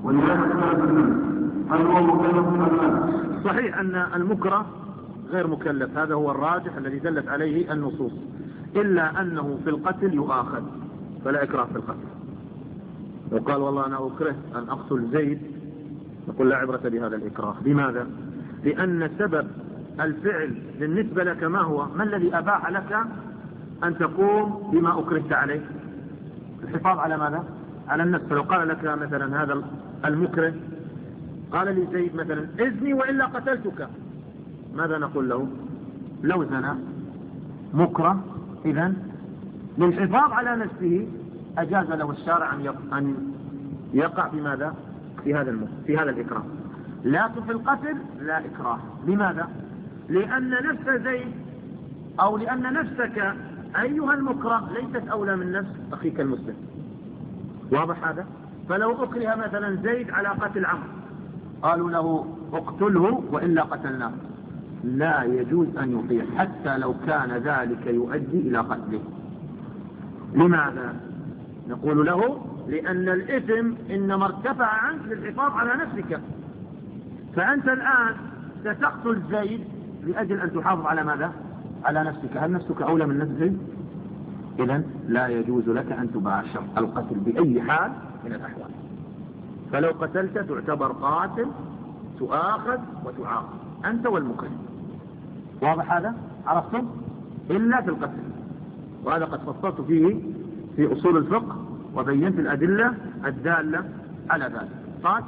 هل هو مكلف أم لا؟ صحيح أن المكره غير مكلف، هذا هو الراجح الذي دلت عليه النصوص، إلا أنه في القتل يؤاخذ، فلا إكراه في القتل. لو قال والله أنا أكره أن أقتل زيد، نقول لا عبرة بهذا الإكراه. لماذا؟ لأن سبب الفعل بالنسبة لك ما هو؟ ما الذي أباح لك أن تقوم بما أكرهت عليه؟ الحفاظ على ماذا؟ على النفس. فلو قال لك مثلا هذا المكره قال لي زيد مثلا اذني وإلا قتلتك، ماذا نقول له؟ لو زنى مكره، إذن للحفاظ على نفسه أجاز له الشارع أن يقع في ماذا؟ في هذا الإكراه. لكن في القتل لا إكراه. لماذا؟ لأن نفس زيد أو لأن نفسك أيها المكره ليست أولى من نفس أخيك المسلم. واضح هذا؟ فلو أكره مثلا زيد على قتل عمرو، قالوا له اقتله وإلا قتلناه، لا يجوز أن يطيع حتى لو كان ذلك يؤدي إلى قتله. لماذا؟ نقول له لأن الإثم إنما ارتفع عنك للحفاظ على نفسك، فأنت الآن ستقتل زيد لأجل أن تحافظ على ماذا؟ على نفسك. هل نفسك أولى من نفس زيد؟ إذن لا يجوز لك أن تباشر القتل بأي حال من الأحوال. فلو قتلت تعتبر قاتل، تؤاخذ وتعاقب أنت والمكره. واضح هذا؟ عرفتم؟ إلا في القتل، وهذا قد فصلت فيه في أصول الفقه وبينت الأدلة الدالة على ذلك. قال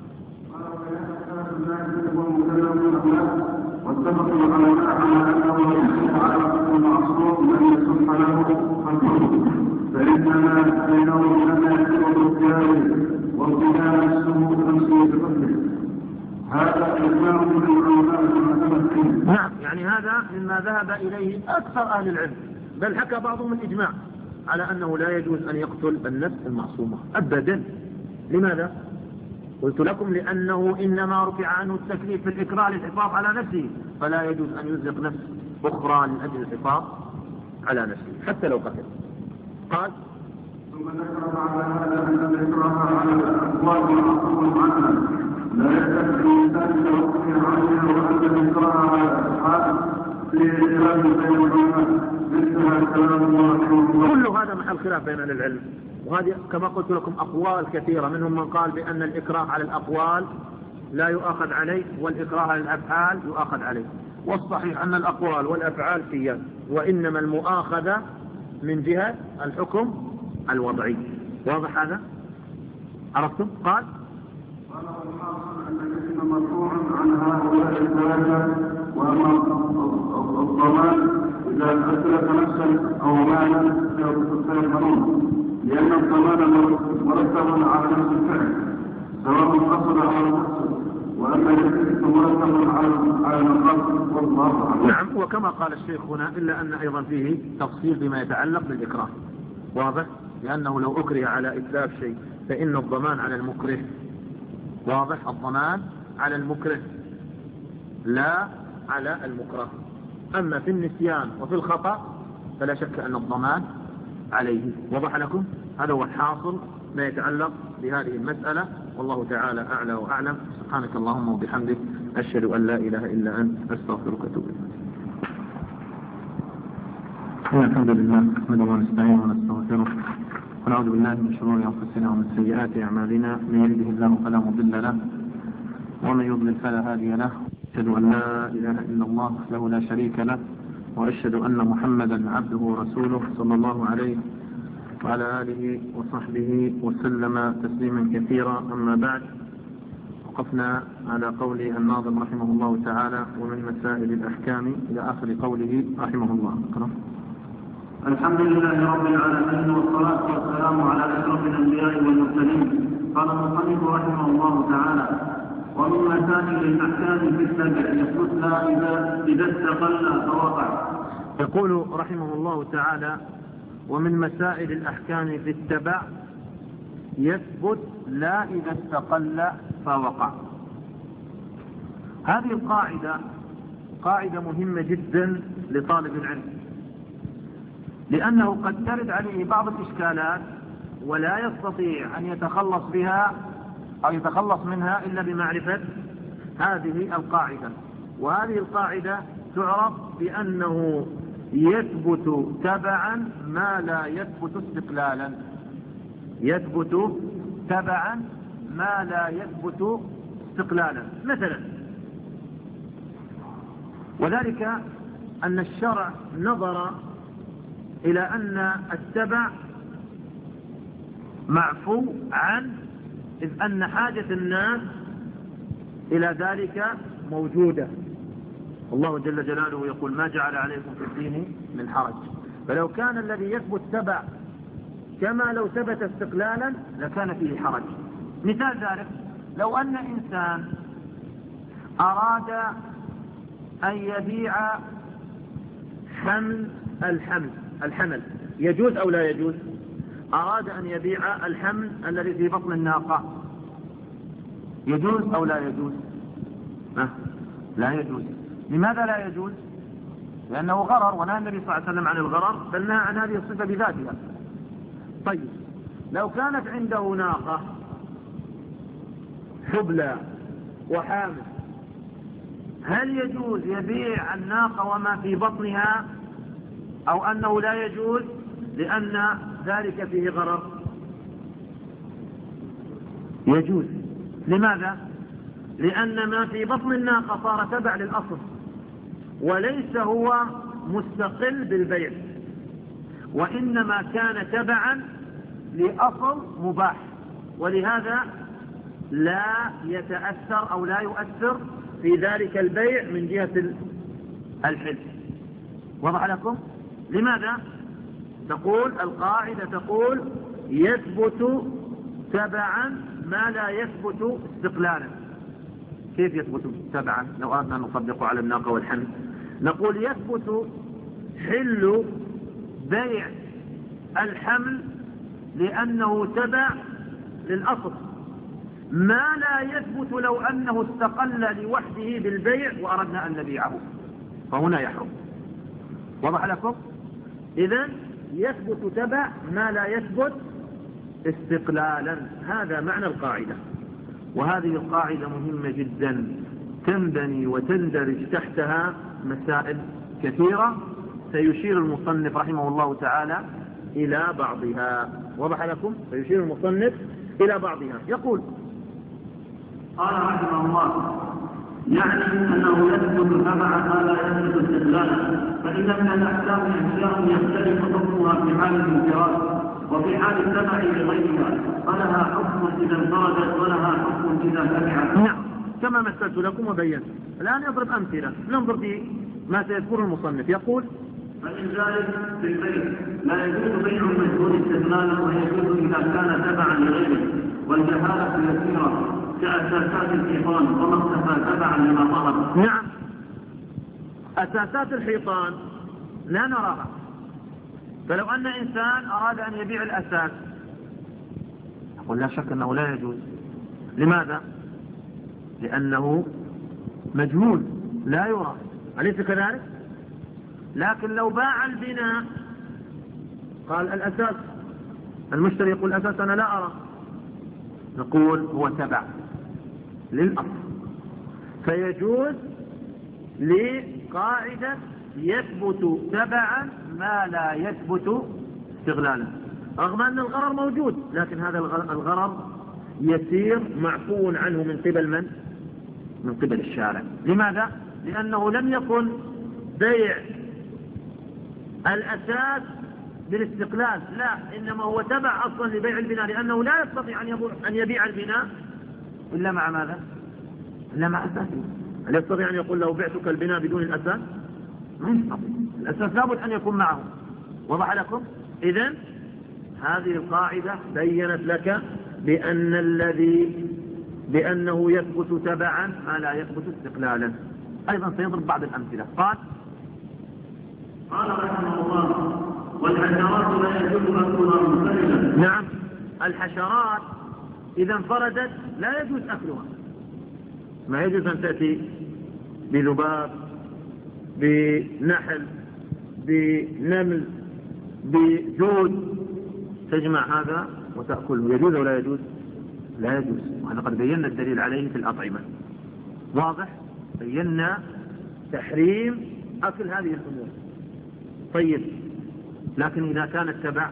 واتفقوا على أنه على المعصوم من يصح له خلقه، فإنما بينهم أن يكون الجاري وابتداء نفسه بقتله. هذا إجماع من العلماء. نعم، يعني هذا مما ذهب إليه أكثر أهل العلم، بل حكى بعضهم الإجماع على أنه لا يجوز أن يقتل النفس المعصومة أبدا. لماذا؟ قلت لكم لأنه إنما رفع عنه التكليف في الإكراه للحفاظ على نفسه، فلا يجوز أن يزق نفس أخرى من أجل الحفاظ على نفسه حتى لو قتل. قال ثم ذكر بعد هذا أن الإكراه على الأقوال والعقول عنها لا يكفي الإنسان لو أكثر عنها، وأن الإكراه على الأفعال لإعلام بين العلماء مثلها كلام الله. كل هذا محل خلاف بين العلم، وهذه كما قلت لكم أقوال كثيرة، منهم من قال بأن الإكراه على الأقوال لا يؤاخذ عليه، والإكراه على الأفعال يؤاخذ عليه. والصحيح أن الأقوال والأفعال فيها، وإنما المؤاخذة من جهة الحكم الوضعي. واضح هذا؟ عرفتم؟ قال والحاصل أن الاسم مرفوع عن هؤلاء الثلاثة، وأما الضمان إذا أتلف نفسا أو مالا فيضمنون، لأن الضمان مرتب على نفس الفعل سواء قصد أو مقصد، وأما الاسم مرتب على القصد والله أعلم. نعم، وكما قال الشيخ هنا، إلا أن أيضا فيه تفصيل بما يتعلق بالإكراه. واضح؟ لأنه لو أكره على إتلاف شيء فإن الضمان على المكره. واضح؟ الضمان على المكره لا على المكره. أما في النسيان وفي الخطأ فلا شك أن الضمان عليه. وضح لكم؟ هذا هو الحاصل ما يتعلق بهذه المسألة، والله تعالى أعلى وأعلم. سبحانك اللهم وبحمدك، أشهد أن لا إله إلا أنت، أستغفرك وأتوب إليك. الحمد لله نحمده ونستعينه ونستغفره ونعوذ بالله من شرور أنفسنا ومن سيئات أعمالنا، من يهده الله فلا مضل له ومن يضلل فلا هادي له. أشهد أن لا إله إلا الله وحده لا شريك له، وأشهد أن محمدا عبده ورسوله صلى الله عليه وعلى آله وصحبه وسلم تسليما كثيرا. أما بعد، وقفنا على قول الناظم رحمه الله تعالى: ومن مسائل الأحكام إلى آخر قوله رحمه الله. الحمد لله رب العالمين، والصلاة والسلام على أشرف الأنبياء والمرسلين. قال المصنف رحمه الله تعالى: ومن مسائل الأحكام في السبع يثبتنا إذا استقل فوقع. يقول رحمه الله تعالى: ومن مسائل الأحكام في التبع يثبت لا إذا استقل فوقع. هذه القاعدة قاعدة مهمة جدا لطالب العلم، لأنه قد ترد عليه بعض الإشكالات ولا يستطيع أن يتخلص بها أو يتخلص منها إلا بمعرفة هذه القاعدة. وهذه القاعدة تعرف بأنه يثبت تبعا ما لا يثبت استقلالا. يثبت تبعا ما لا يثبت استقلالا. مثلا، وذلك أن الشرع نظر إلى أن التبع معفو عنه، إذ أن حاجة الناس إلى ذلك موجودة. الله جل جلاله يقول: ما جعل عليكم في الدين من حرج. فلو كان الذي يثبت تبع كما لو ثبت استقلالا لكان فيه حرج. مثال ذلك: لو أن إنسان أراد أن يبيع الحمل يجوز أو لا يجوز؟ أراد أن يبيع الحمل الذي في بطن الناقة، يجوز أو لا يجوز؟ لا يجوز. لماذا لا يجوز؟ لأنه غرر، ونهى النبي صلى الله عليه وسلم عن الغرر، بل نهى عن هذه الصفة بذاتها. طيب، لو كانت عنده ناقة حبلى وحامل، هل يجوز يبيع الناقة وما في بطنها، أو أنه لا يجوز لأن ذلك فيه غرر؟ يجوز. لماذا؟ لأن ما في بطن الناقة صار تبع للأصل، وليس هو مستقل بالبيع، وإنما كان تبعا لأصل مباح، ولهذا لا يتأثر أو لا يؤثر في ذلك البيع من جهة الحل. وضح لكم؟ لماذا؟ تقول القاعدة تقول: يثبت تبعا ما لا يثبت استقلالا. كيف يثبت تبعا لو أردنا أن نطبقه على الناقة والحمل؟ نقول: يثبت حل بيع الحمل لأنه تبع للأصل، ما لا يثبت لو أنه استقل لوحده بالبيع وأردنا أن نبيعه، فهنا يحرم. وضح لكم؟ إذن يثبت تبع ما لا يثبت استقلالا. هذا معنى القاعدة. وهذه القاعدة مهمة جدا، تنبني وتندرج تحتها مسائل كثيرة سيشير المصنف رحمه الله تعالى إلى بعضها. وضح لكم؟ سيشير المصنف إلى بعضها. يقول: قال رحمه الله: يعني أنه يثبت تبع ما لا يثبت استقلالا، فإن من الأحكام أشياء يختلف حكمها في حال الانفراد وفي حال التبع لغيرها، فلها حكم إذا انفردت ولها حكم إذا تبعت. نعم، كما مثلت لكم وبينت. الآن يضرب أمثلة، ننظر في ما سيذكر المصنف. يقول: فإن ذلك في البيع لا يجوز بيع المجهول استقلالا، ويجوز إذا كان تبعا لغيره، والجهالة يسيرة كأساسات الحيطان وما اختفى تبعا لما ظهر. نعم، أساسات الحيطان لا نراها، فلو أن إنسان أراد أن يبيع الأساس أقول لا شك أنه لا يجوز. لماذا؟ لأنه مجهول لا يرى، أليس كذلك؟ لكن لو باع البناء قال الأساس، المشتري يقول الأساس أنا لا أرى، نقول هو تبع للأصل، فيجوز لقاعدة يثبت تبعا ما لا يثبت استغلالا، رغم أن الغرر موجود، لكن هذا الغرر يسير معفو عنه من قبل من؟ من قبل الشارع. لماذا؟ لأنه لم يكن بيع الأساس بالاستقلال، لا، إنما هو تبع أصلا لبيع البناء، لأنه لا يستطيع أن يبيع البناء إلا مع ماذا؟ إلا مع أساسه. هل يستطيع أن يقول لو بعتك البناء بدون الأساس؟ ما يستطيع، الأساس لابد أن يكون معه. وضح لكم؟ إذن هذه القاعدة بيّنت لك بأنه يثبت تبعا ما لا يثبت استقلالا. أيضا سيضرب بعض الأمثلة. قال رحمه الله: والحشرات لا يجوز أكلها منفردا. نعم، الحشرات إذا انفردت لا يجوز أكلها، ما يجوز أن تأتي بذباب، بنحل، بنمل، بجود، تجمع هذا وتأكله، يجوز ولا يجوز؟ لا يجوز، وهذا قد بينا الدليل عليه في الأطعمة. واضح؟ بينا تحريم أكل هذه الأمور. طيب، لكن إذا كان التبع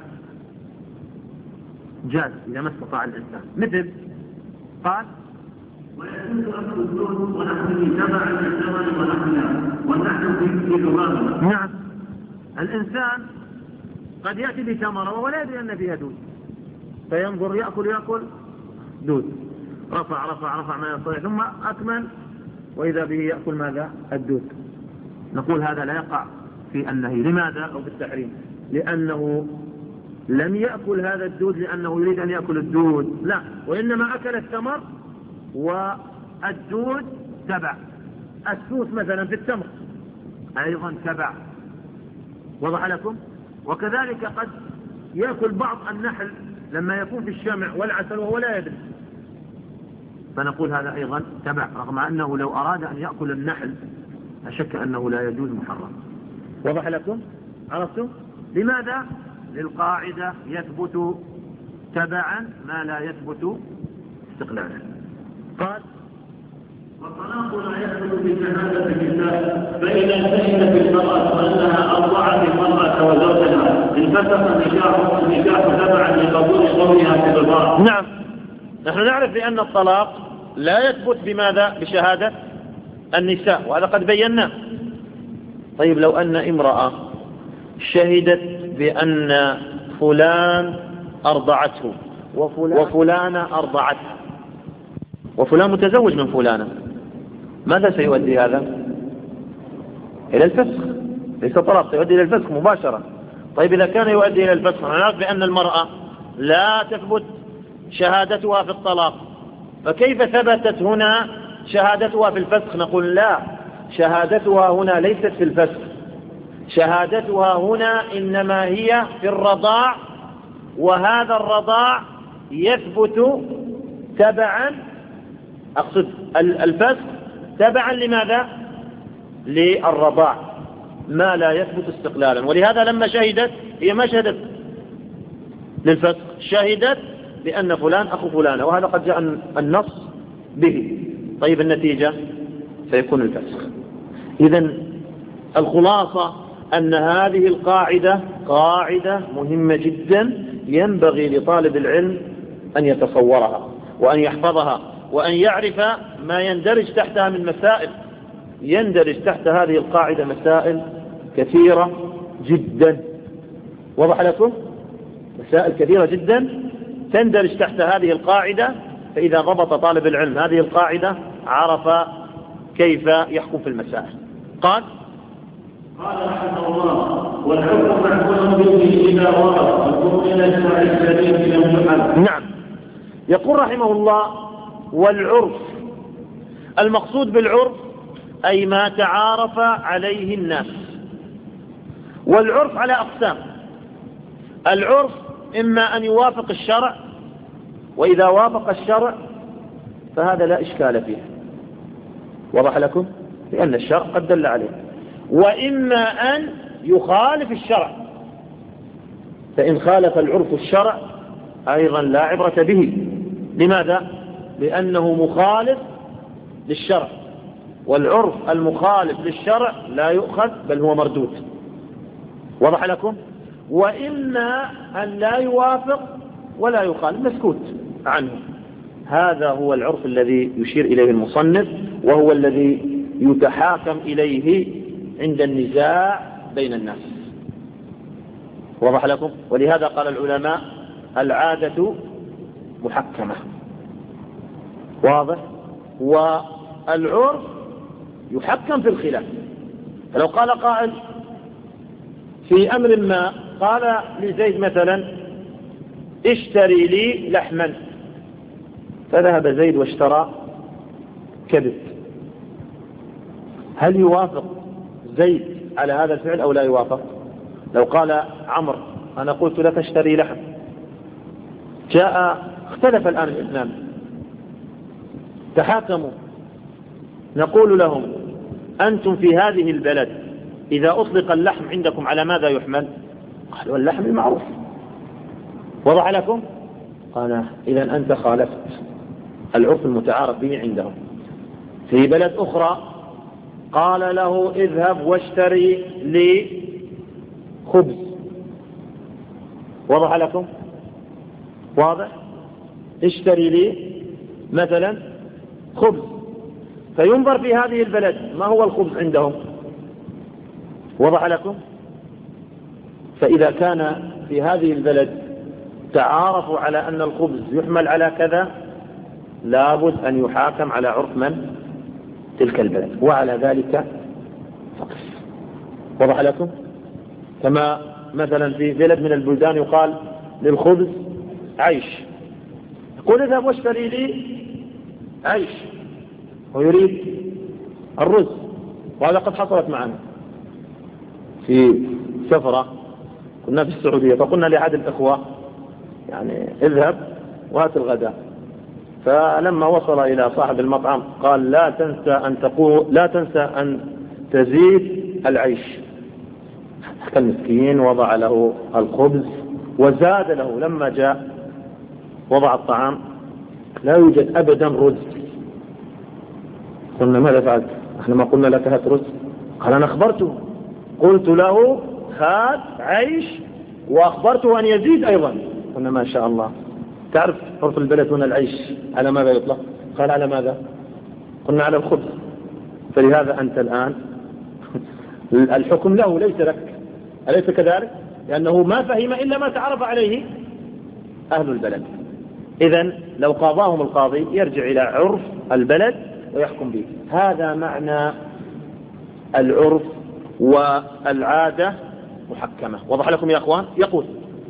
جاز إذا ما استطاع الإنسان، مثل قال ويجوز أكل الزهد ونحن تبعا للثمن ونحن ونحن في ذمامنا. نعم، الإنسان قد يأتي بثمرة ولا يدري أن فيها دود، فينظر يأكل دود، رفع ما يستطيع ثم أكمل وإذا به يأكل ماذا؟ الدود. نقول هذا لا يقع في النهي. لماذا؟ أو في التحريم، لأنه لم يأكل هذا الدود لأنه يريد أن يأكل الدود، لا، وإنما أكل الثمر والدود تبع. السوس مثلا في التمر أيضا تبع. وضح لكم؟ وكذلك قد يأكل بعض النحل لما يكون في الشمع والعسل وهو لا يدري، فنقول هذا أيضا تبع، رغم أنه لو أراد أن يأكل النحل أشك أنه لا يجوز محرم. وضح لكم؟ عرفتم؟ لماذا؟ للقاعدة يثبت تبعا ما لا يثبت استقلالا. قال والطلاق لا يثبت بشهادة النساء، فإذا شهدت المرأة أنها أرضعت المرأة وزوجها انفسخ النكاح تبعا لقبول قولها في الرضاع. نعم، نحن نعرف بأن الطلاق لا يثبت بماذا؟ بشهادة النساء، وهذا قد بينا. طيب، لو أن امرأة شهدت بأن فلان أرضعته وفلان أرضعته وفلان متزوج من فلانة، ماذا سيؤدي هذا؟ إلى الفسخ، ليس طلاق، سيؤدي إلى الفسخ مباشرة. طيب، إذا كان يؤدي إلى الفسخ، نعرف بأن المرأة لا تثبت شهادتها في الطلاق، فكيف ثبتت هنا شهادتها في الفسخ؟ نقول لا، شهادتها هنا ليست في الفسخ، شهادتها هنا إنما هي في الرضاع، وهذا الرضاع يثبت تبعا، أقصد الفسخ تبعا لماذا؟ للرضاع، ما لا يثبت استقلالا. ولهذا لما شهدت، هي ما شهدت للفسخ، شهدت بأن فلان أخو فلانة، وهذا قد جاء النص به. طيب، النتيجة سيكون الفسخ. إذن الخلاصة أن هذه القاعدة قاعدة مهمة جدا، ينبغي لطالب العلم أن يتصورها وأن يحفظها وأن يعرف ما يندرج تحتها من مسائل. يندرج تحت هذه القاعدة مسائل كثيرة جدا. وضح لكم؟ مسائل كثيرة جدا تندرج تحت هذه القاعدة، فإذا ضبط طالب العلم هذه القاعدة عرف كيف يحكم في المسائل. قال رحمه الله: والحكم محكوم به إذا ورد الحكم إلى الشرع الشريف لم يحل. نعم، يقول رحمه الله: والعرف، المقصود بالعرف أي ما تعارف عليه الناس. والعرف على أقسام. العرف إما أن يوافق الشرع، وإذا وافق الشرع فهذا لا إشكال فيه. وضح لكم؟ لأن الشرع قد دل عليه. وإما أن يخالف الشرع، فإن خالف العرف الشرع أيضا لا عبرة به. لماذا؟ لأنه مخالف للشرع، والعرف المخالف للشرع لا يؤخذ بل هو مردود. وضح لكم؟ وإما أن لا يوافق ولا يخالف، مسكوت عنه. هذا هو العرف الذي يشير إليه المصنف، وهو الذي يتحاكم إليه عند النزاع بين الناس. وضح لكم؟ ولهذا قال العلماء: العادة محكمة. واضح؟ والعرف يحكم في الخلاف. فلو قال قائل في أمر ما، قال لزيد مثلا: اشتري لي لحما، فذهب زيد واشترى كبد، هل يوافق زيد على هذا الفعل أو لا يوافق؟ لو قال عمرو: أنا قلت لك اشتري لحم، اختلف الآن الاثنان، تحاكموا، نقول لهم: أنتم في هذه البلد إذا أطلق اللحم عندكم على ماذا يحمل؟ قالوا: اللحم المعروف. وضع لكم؟ قال: إذا أنت خالفت، العرف المتعارف به عندهم. في بلد أخرى قال له اذهب واشتري لي خبز. وضح لكم؟ واضح؟ اشتري لي مثلا خبز. فينظر في هذه البلد ما هو الخبز عندهم. وضح لكم؟ فإذا كان في هذه البلد تعارفوا على أن الخبز يحمل على كذا لابد أن يحاكم على عرف من؟ تلك البلد، وعلى ذلك فقط. وضح لكم؟ كما مثلا في بلد من البلدان يقال للخبز عيش، يقول اذهب واشتري لي عيش، ويريد الرز. وهذا قد حصلت معنا في سفرة كنا في السعودية، فقلنا لأحد الإخوة يعني اذهب وهات الغداء. فلما وصل إلى صاحب المطعم قال لا تنسى أن تزيد العيش. كان مسكين وضع له الخبز وزاد له. لما جاء وضع الطعام لا يوجد أبدا رز. قلنا ماذا فعلت؟ احنا ما قلنا لك هات رز؟ قال أنا أخبرته، قلت له هات عيش وأخبرته أن يزيد أيضا. قلنا ما شاء الله. تعرف عرف البلد هنا العيش على ماذا يطلق؟ قال على ماذا؟ قلنا على الخبز. فلهذا أنت الآن الحكم له ليس لك، أليس كذلك؟ لأنه ما فهم إلا ما تعرف عليه أهل البلد. إذن لو قاضاهم القاضي يرجع إلى عرف البلد ويحكم به. هذا معنى العرف والعادة محكمة. وضح لكم يا أخوان؟ يقول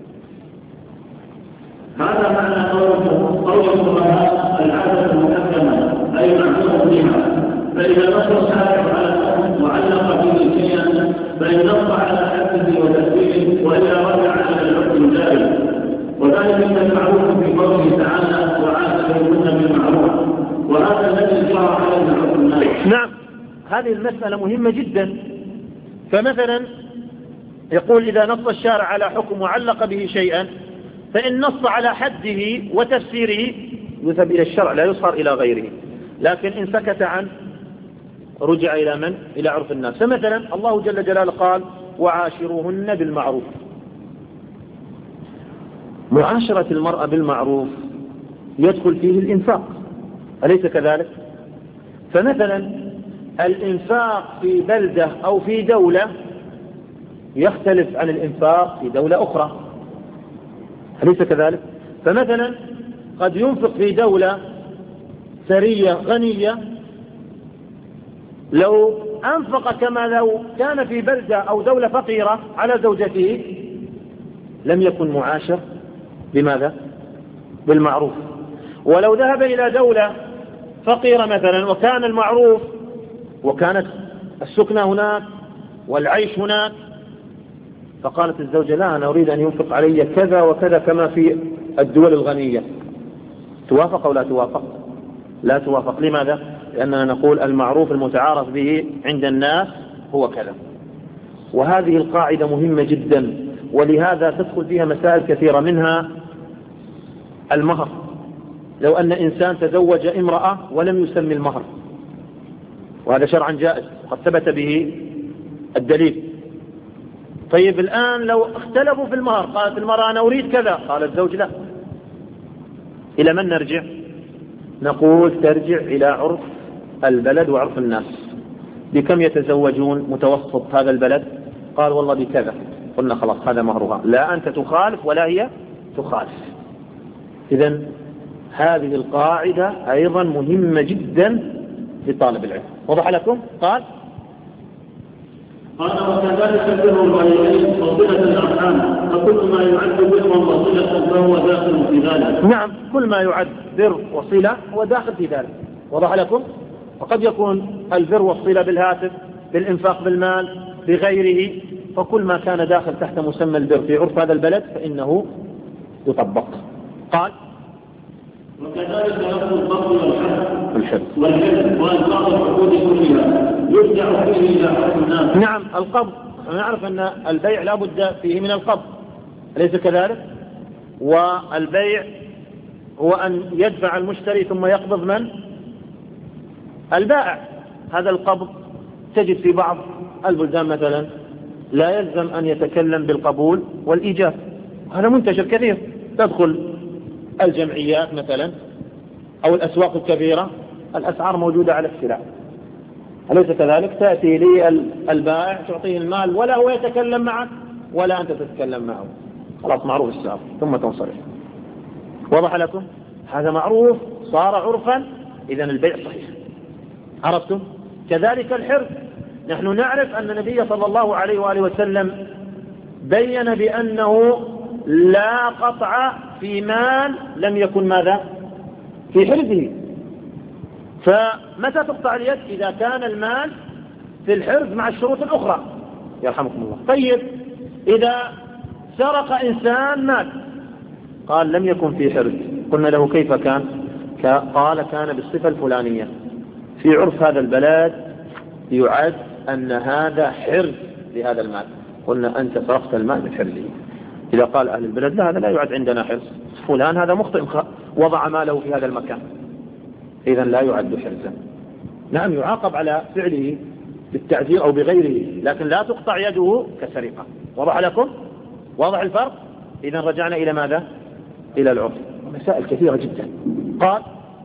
هذا معنى قول الفقهاء العادة محكمة أي معلوم بها. فإذا نص الشارع على الحكم وعلق به شيئا فإن نص على حده وتسبيله وإلا رجع على العرف الجائز. وذلك من المعروف في قوله تعالى وعاشروهن بالمعروف، وهذا الذي جرى عليه العرف الناس. نعم، هذه المسألة مهمة جدا. فمثلا يقول إذا نص الشارع على حكم وعلق به شيئا فإن نص على حده وتفسيره يذهب إلى الشرع لا يصهر إلى غيره. لكن إن سكت عنه رجع إلى من؟ إلى عرف الناس. فمثلا الله جل جلاله قال وعاشروهن بالمعروف. معاشرة المرأة بالمعروف يدخل فيه الإنفاق، أليس كذلك؟ فمثلا الإنفاق في بلدة أو في دولة يختلف عن الإنفاق في دولة أخرى، أليس كذلك؟ فمثلا قد ينفق في دولة ثرية غنية لو أنفق كما لو كان في بلدة أو دولة فقيرة على زوجته لم يكن معاشر بماذا؟ بالمعروف. ولو ذهب إلى دولة فقيرة مثلا وكان المعروف وكانت السكنة هناك والعيش هناك، فقالت الزوجة لا أنا أريد أن ينفق علي كذا وكذا كما في الدول الغنية، توافق أو لا توافق؟ لا توافق. لماذا؟ لأننا نقول المعروف المتعارف به عند الناس هو كذا. وهذه القاعدة مهمة جدا، ولهذا تدخل فيها مسائل كثيرة، منها المهر. لو أن إنسان تزوج امرأة ولم يسمي المهر، وهذا شرعا جائز قد ثبت به الدليل. طيب الآن لو اختلفوا في المهر، قالت المرأة أنا أريد كذا، قال الزوج لا، إلى من نرجع؟ نقول ترجع إلى عرف البلد وعرف الناس. بكم يتزوجون متوسط هذا البلد؟ قال والله بكذا. قلنا خلاص هذا مهرها، لا أنت تخالف ولا هي تخالف. إذن هذه القاعدة أيضا مهمة جدا لطالب العلم. وضح لكم؟ قال وكذلك بر الوالدين وصلة الأرحام، فكل ما يعد بر وصلة فهو داخل في ذلك. نعم، كل ما يعد بر وصلة هو داخل في ذلك. وضح لكم؟ وقد يكون البر والصلة بالهاتف، بالإنفاق بالمال، بغيره، فكل ما كان داخل تحت مسمى البر في عرف هذا البلد فإنه يطبق. قال وكذلك لفظ الفضل والحب وألفاظ العقود كلها يرجع فيه إلى حكم الناس. نعم، القبض نعرف أن البيع لا بد فيه من القبض، أليس كذلك؟ والبيع هو أن يدفع المشتري ثم يقبض من؟ البائع. هذا القبض تجد في بعض البلدان مثلا لا يلزم أن يتكلم بالقبول والإيجاب، هذا منتشر كثير. تدخل الجمعيات مثلا أو الأسواق الكبيرة، الأسعار موجودة على السلع، أليس كذلك؟ تأتي لي البائع تعطيه المال ولا هو يتكلم معك ولا أنت تتكلم معه، خلاص معروف السعر ثم تنصرف. وضح لكم؟ هذا معروف، صار عرفا، إذن البيع صحيح. عرفتم؟ كذلك الحرث، نحن نعرف أن النبي صلى الله عليه وآله وسلم بين بأنه لا قطع في مال لم يكن ماذا؟ في حرثه. فمتى تقطع اليد؟ إذا كان المال في الحرث مع الشروط الأخرى، يرحمكم الله. طيب، إذا سرق إنسان مال قال لم يكن في حرث، قلنا له كيف كان؟ قال كان بالصفة الفلانية، في عرف هذا البلد يعد أن هذا حرث لهذا المال، قلنا أنت سرقت المال من حرثه. إذا قال أهل البلد لا، هذا لا يعد عندنا حرث، فلان هذا مخطئ وضع ماله في هذا المكان، إذن لا يعد حرثا. نعم، يعاقب على فعله بالتعزير أو بغيره، لكن لا تقطع يده كسرقة. وضح لكم؟ واضح الفرق؟ إذن رجعنا إلى ماذا؟ إلى العرف. مسائل كثيرة جدا. قال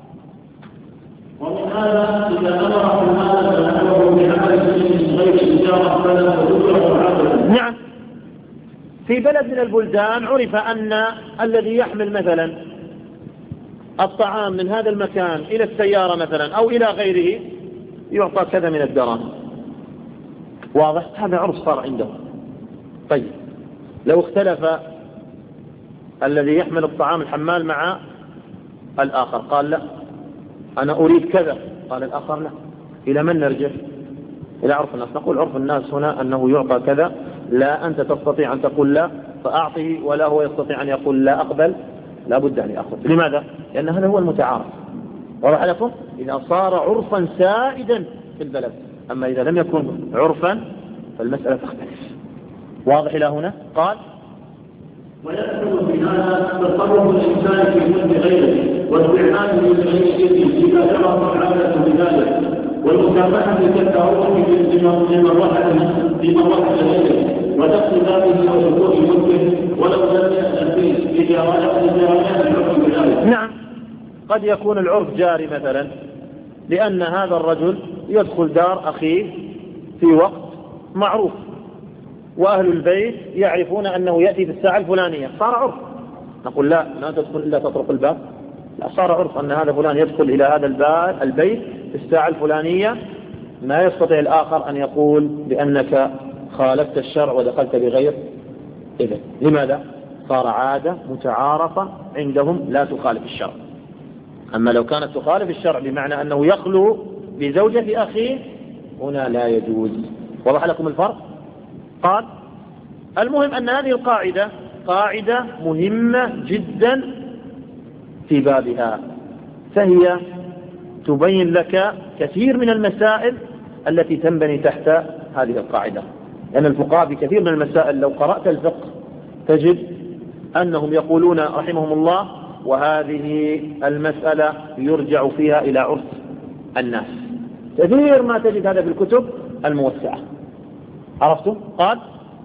ومن هذا إذا أمر المال فنحوه بعمل من غير إجارة فله أجرة عادة. نعم، في بلد من البلدان عرف أن الذي يحمل مثلا الطعام من هذا المكان إلى السيارة مثلا أو إلى غيره يعطى كذا من الدراهم. واضح؟ هذا عرف صار عنده. طيب، لو اختلف الذي يحمل الطعام الحمال مع الآخر، قال لا أنا أريد كذا، قال الآخر لا، إلى من نرجع؟ إلى عرف الناس. نقول عرف الناس هنا أنه يعطى كذا، لا أنت تستطيع أن تقول لا فأعطه، ولا هو يستطيع أن يقول لا أقبل، لا بد أن يأخذ. لماذا؟ لأن هذا هو المتعارف. واضح لكم؟ إذا صار عرفا سائدا في البلد، أما إذا لم يكن عرفا فالمسألة تختلف. واضح إلى هنا؟ قال ويدخل في هذا تصرف الإنسان في ملك غيره واستعماله لغير إذنه إذا جرت العادة بذلك، والمسامحة كالتعرف بمروحة غيره والاقتداء وشكور ملكه ولو لم يأذن فيه لجريان الحكم بذلك. نعم، قد يكون العرف جاري مثلا لأن هذا الرجل يدخل دار أخيه في وقت معروف، وأهل البيت يعرفون أنه يأتي في الساعة الفلانية، صار عرف. نقول لا تدخل إلا تطرق الباب، لا، صار عرف أن هذا فلان يدخل إلى هذا البيت في الساعة الفلانية، ما يستطيع الآخر أن يقول بأنك خالفت الشرع ودخلت بغير إذن. لماذا؟ صار عادة متعارفة عندهم لا تخالف الشرع. أما لو كانت تخالف الشرع بمعنى أنه يخلو بزوجة أخيه، هنا لا يجوز. وضح لكم الفرق؟ قال المهم أن هذه القاعدة قاعدة مهمة جدا في بابها، فهي تبين لك كثير من المسائل التي تنبني تحت هذه القاعدة. لأن الفقهاء بكثير من المسائل لو قرأت الفقه تجد أنهم يقولون رحمهم الله وهذه المسألة يرجع فيها إلى عرف الناس. كثير ما تجد هذا في الكتب الموسعة. عرفتم؟ قال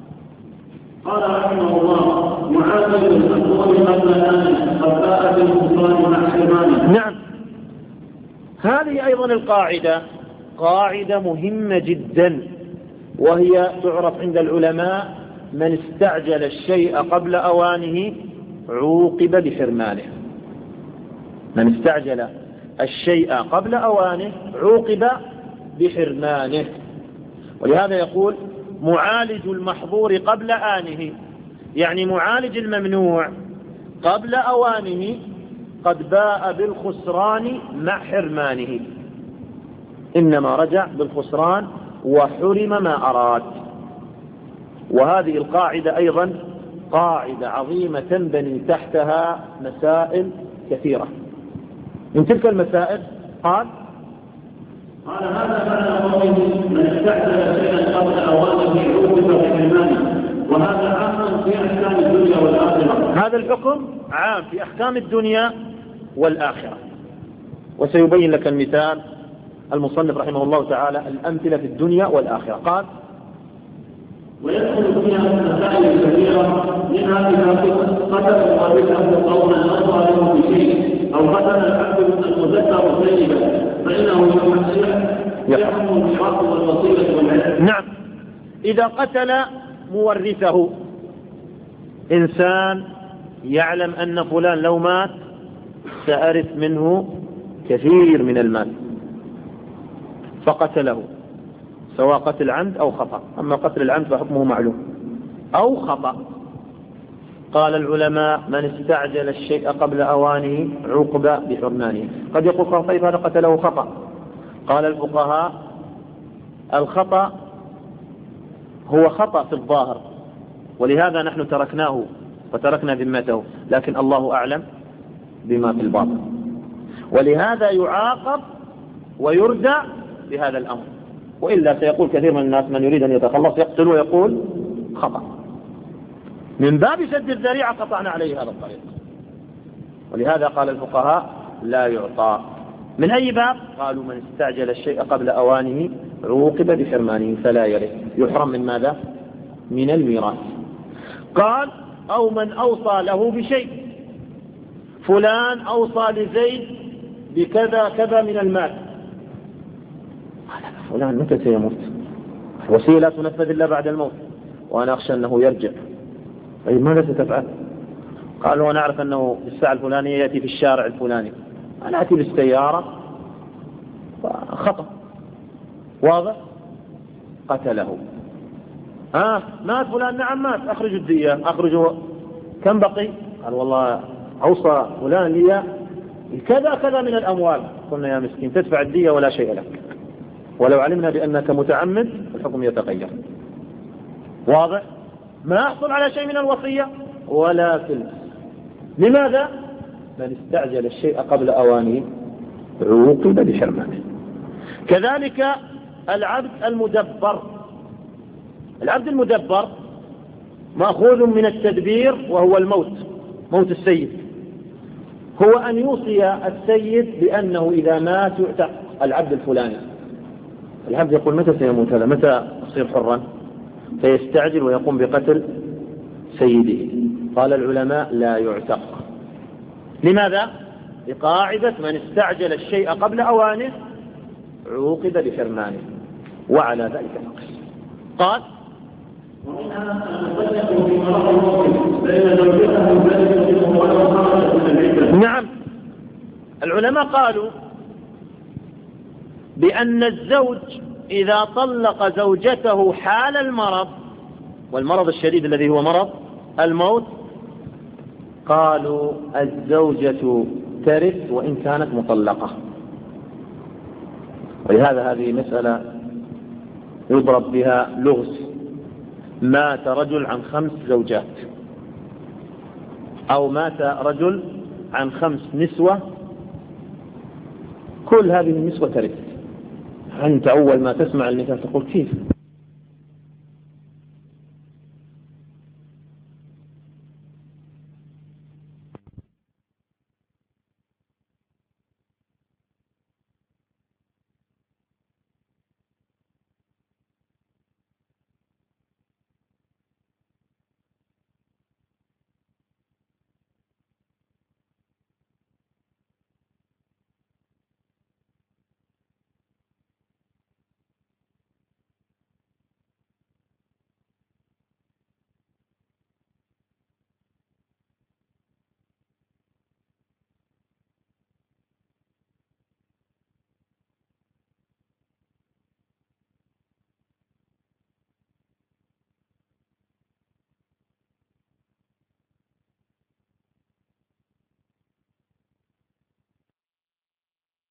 رحمه الله معامل الأمور قبل أن خفاء بالخسران مع حرمانه. نعم، هذه أيضا القاعدة قاعدة مهمة جدا، وهي تعرف عند العلماء من استعجل الشيء قبل أوانه عوقب بحرمانه. من استعجل الشيء قبل أوانه عوقب بحرمانه. ولهذا يقول معالج المحظور قبل آنه، يعني معالج الممنوع قبل أوانه قد باء بالخسران مع حرمانه، إنما رجع بالخسران وحرم ما أراد. وهذه القاعدة أيضا قاعدة عظيمة تنبني تحتها مسائل كثيرة. من تلك المسائل قال هذا معنى قوله من استعجل شيئا قبل أوانه عوقب بحرمانه، وهذا عام في أحكام الدنيا والآخرة. هذا الحكم عام في أحكام الدنيا والآخرة. وسيبين لك المثال المصنف رحمه الله تعالى الأمثلة في الدنيا والآخرة. قال: ويدخل فيها مسائل كثيرة، منها إذا قتل والده قوما أو ظالمه بشيء، أو قتل العبد المذكر سيدا، فإنه يحكم الميراث والوصية والعتق. نعم، إذا قتل مورثه، إنسان يعلم أن فلان لو مات سأرث منه كثير من المال فقتله، سواء قتل عمد أو خطأ. أما قتل العمد فحكمه معلوم، أو خطأ. قال العلماء: من استعجل الشيء قبل أوانه عوقب بحرمانه. قد يقول: طيب هذا قتله خطأ. قال الفقهاء: الخطأ هو خطأ في الظاهر، ولهذا نحن تركناه وتركنا ذمته، لكن الله أعلم بما في الباطن، ولهذا يعاقب ويردى بهذا الأمر. وإلا سيقول كثير من الناس: من يريد أن يتخلص يقتل ويقول خطأ. من باب سد الذريعة قطعنا عليه هذا الطريق، ولهذا قال الفقهاء: لا يعطى. من أي باب؟ قالوا: من استعجل الشيء قبل أوانه عوقب بحرمانه فلا يرث. يحرم من ماذا؟ من الميراث. قال: أو من أوصى له بشيء، فلان أوصى لزيد بكذا كذا من المال، فلان متى سيموت؟ الوصية لا تنفذ إلا بعد الموت، وأنا أخشى أنه يرجع. طيب ماذا ستفعل؟ قالوا: أنا أعرف أنه الساعة الفلانية يأتي في الشارع الفلاني، أنا أتي بالسيارة خطأ واضح، قتله. مات فلان، نعم مات، أخرج الدية، أخرجه. كم بقي؟ قال: والله أوصى فلان لي كذا كذا من الأموال. قلنا: يا مسكين، تدفع الدية ولا شيء لك، ولو علمنا بأنك متعمد الحكم يتغير. واضح؟ ما يحصل على شيء من الوصية ولا فلس. لماذا؟ من استعجل الشيء قبل أوانه عوقب بحرمانه. كذلك العبد المدبر. العبد المدبر مأخوذ من التدبير، وهو الموت، موت السيد. هو أن يوصي السيد بأنه إذا مات يعتق العبد الفلاني. العبد يقول: متى سيموت هذا؟ متى أصير حرا؟ فيستعجل ويقوم بقتل سيده. قال العلماء: لا يعتق. لماذا؟ لقاعدة من استعجل الشيء قبل أوانه عوقب بحرمانه، وعلى ذلك نقص. قال: نعم، العلماء قالوا بأن الزوج إذا طلق زوجته حال المرض، والمرض الشديد الذي هو مرض الموت، قالوا الزوجة ترث وإن كانت مطلقة. ولهذا هذه مسألة يضرب بها لغز: مات رجل عن 5 زوجات، أو مات رجل عن 5 نسوة، كل هذه النسوة ترث. أنت أول ما تسمع النساء تقول: كيف؟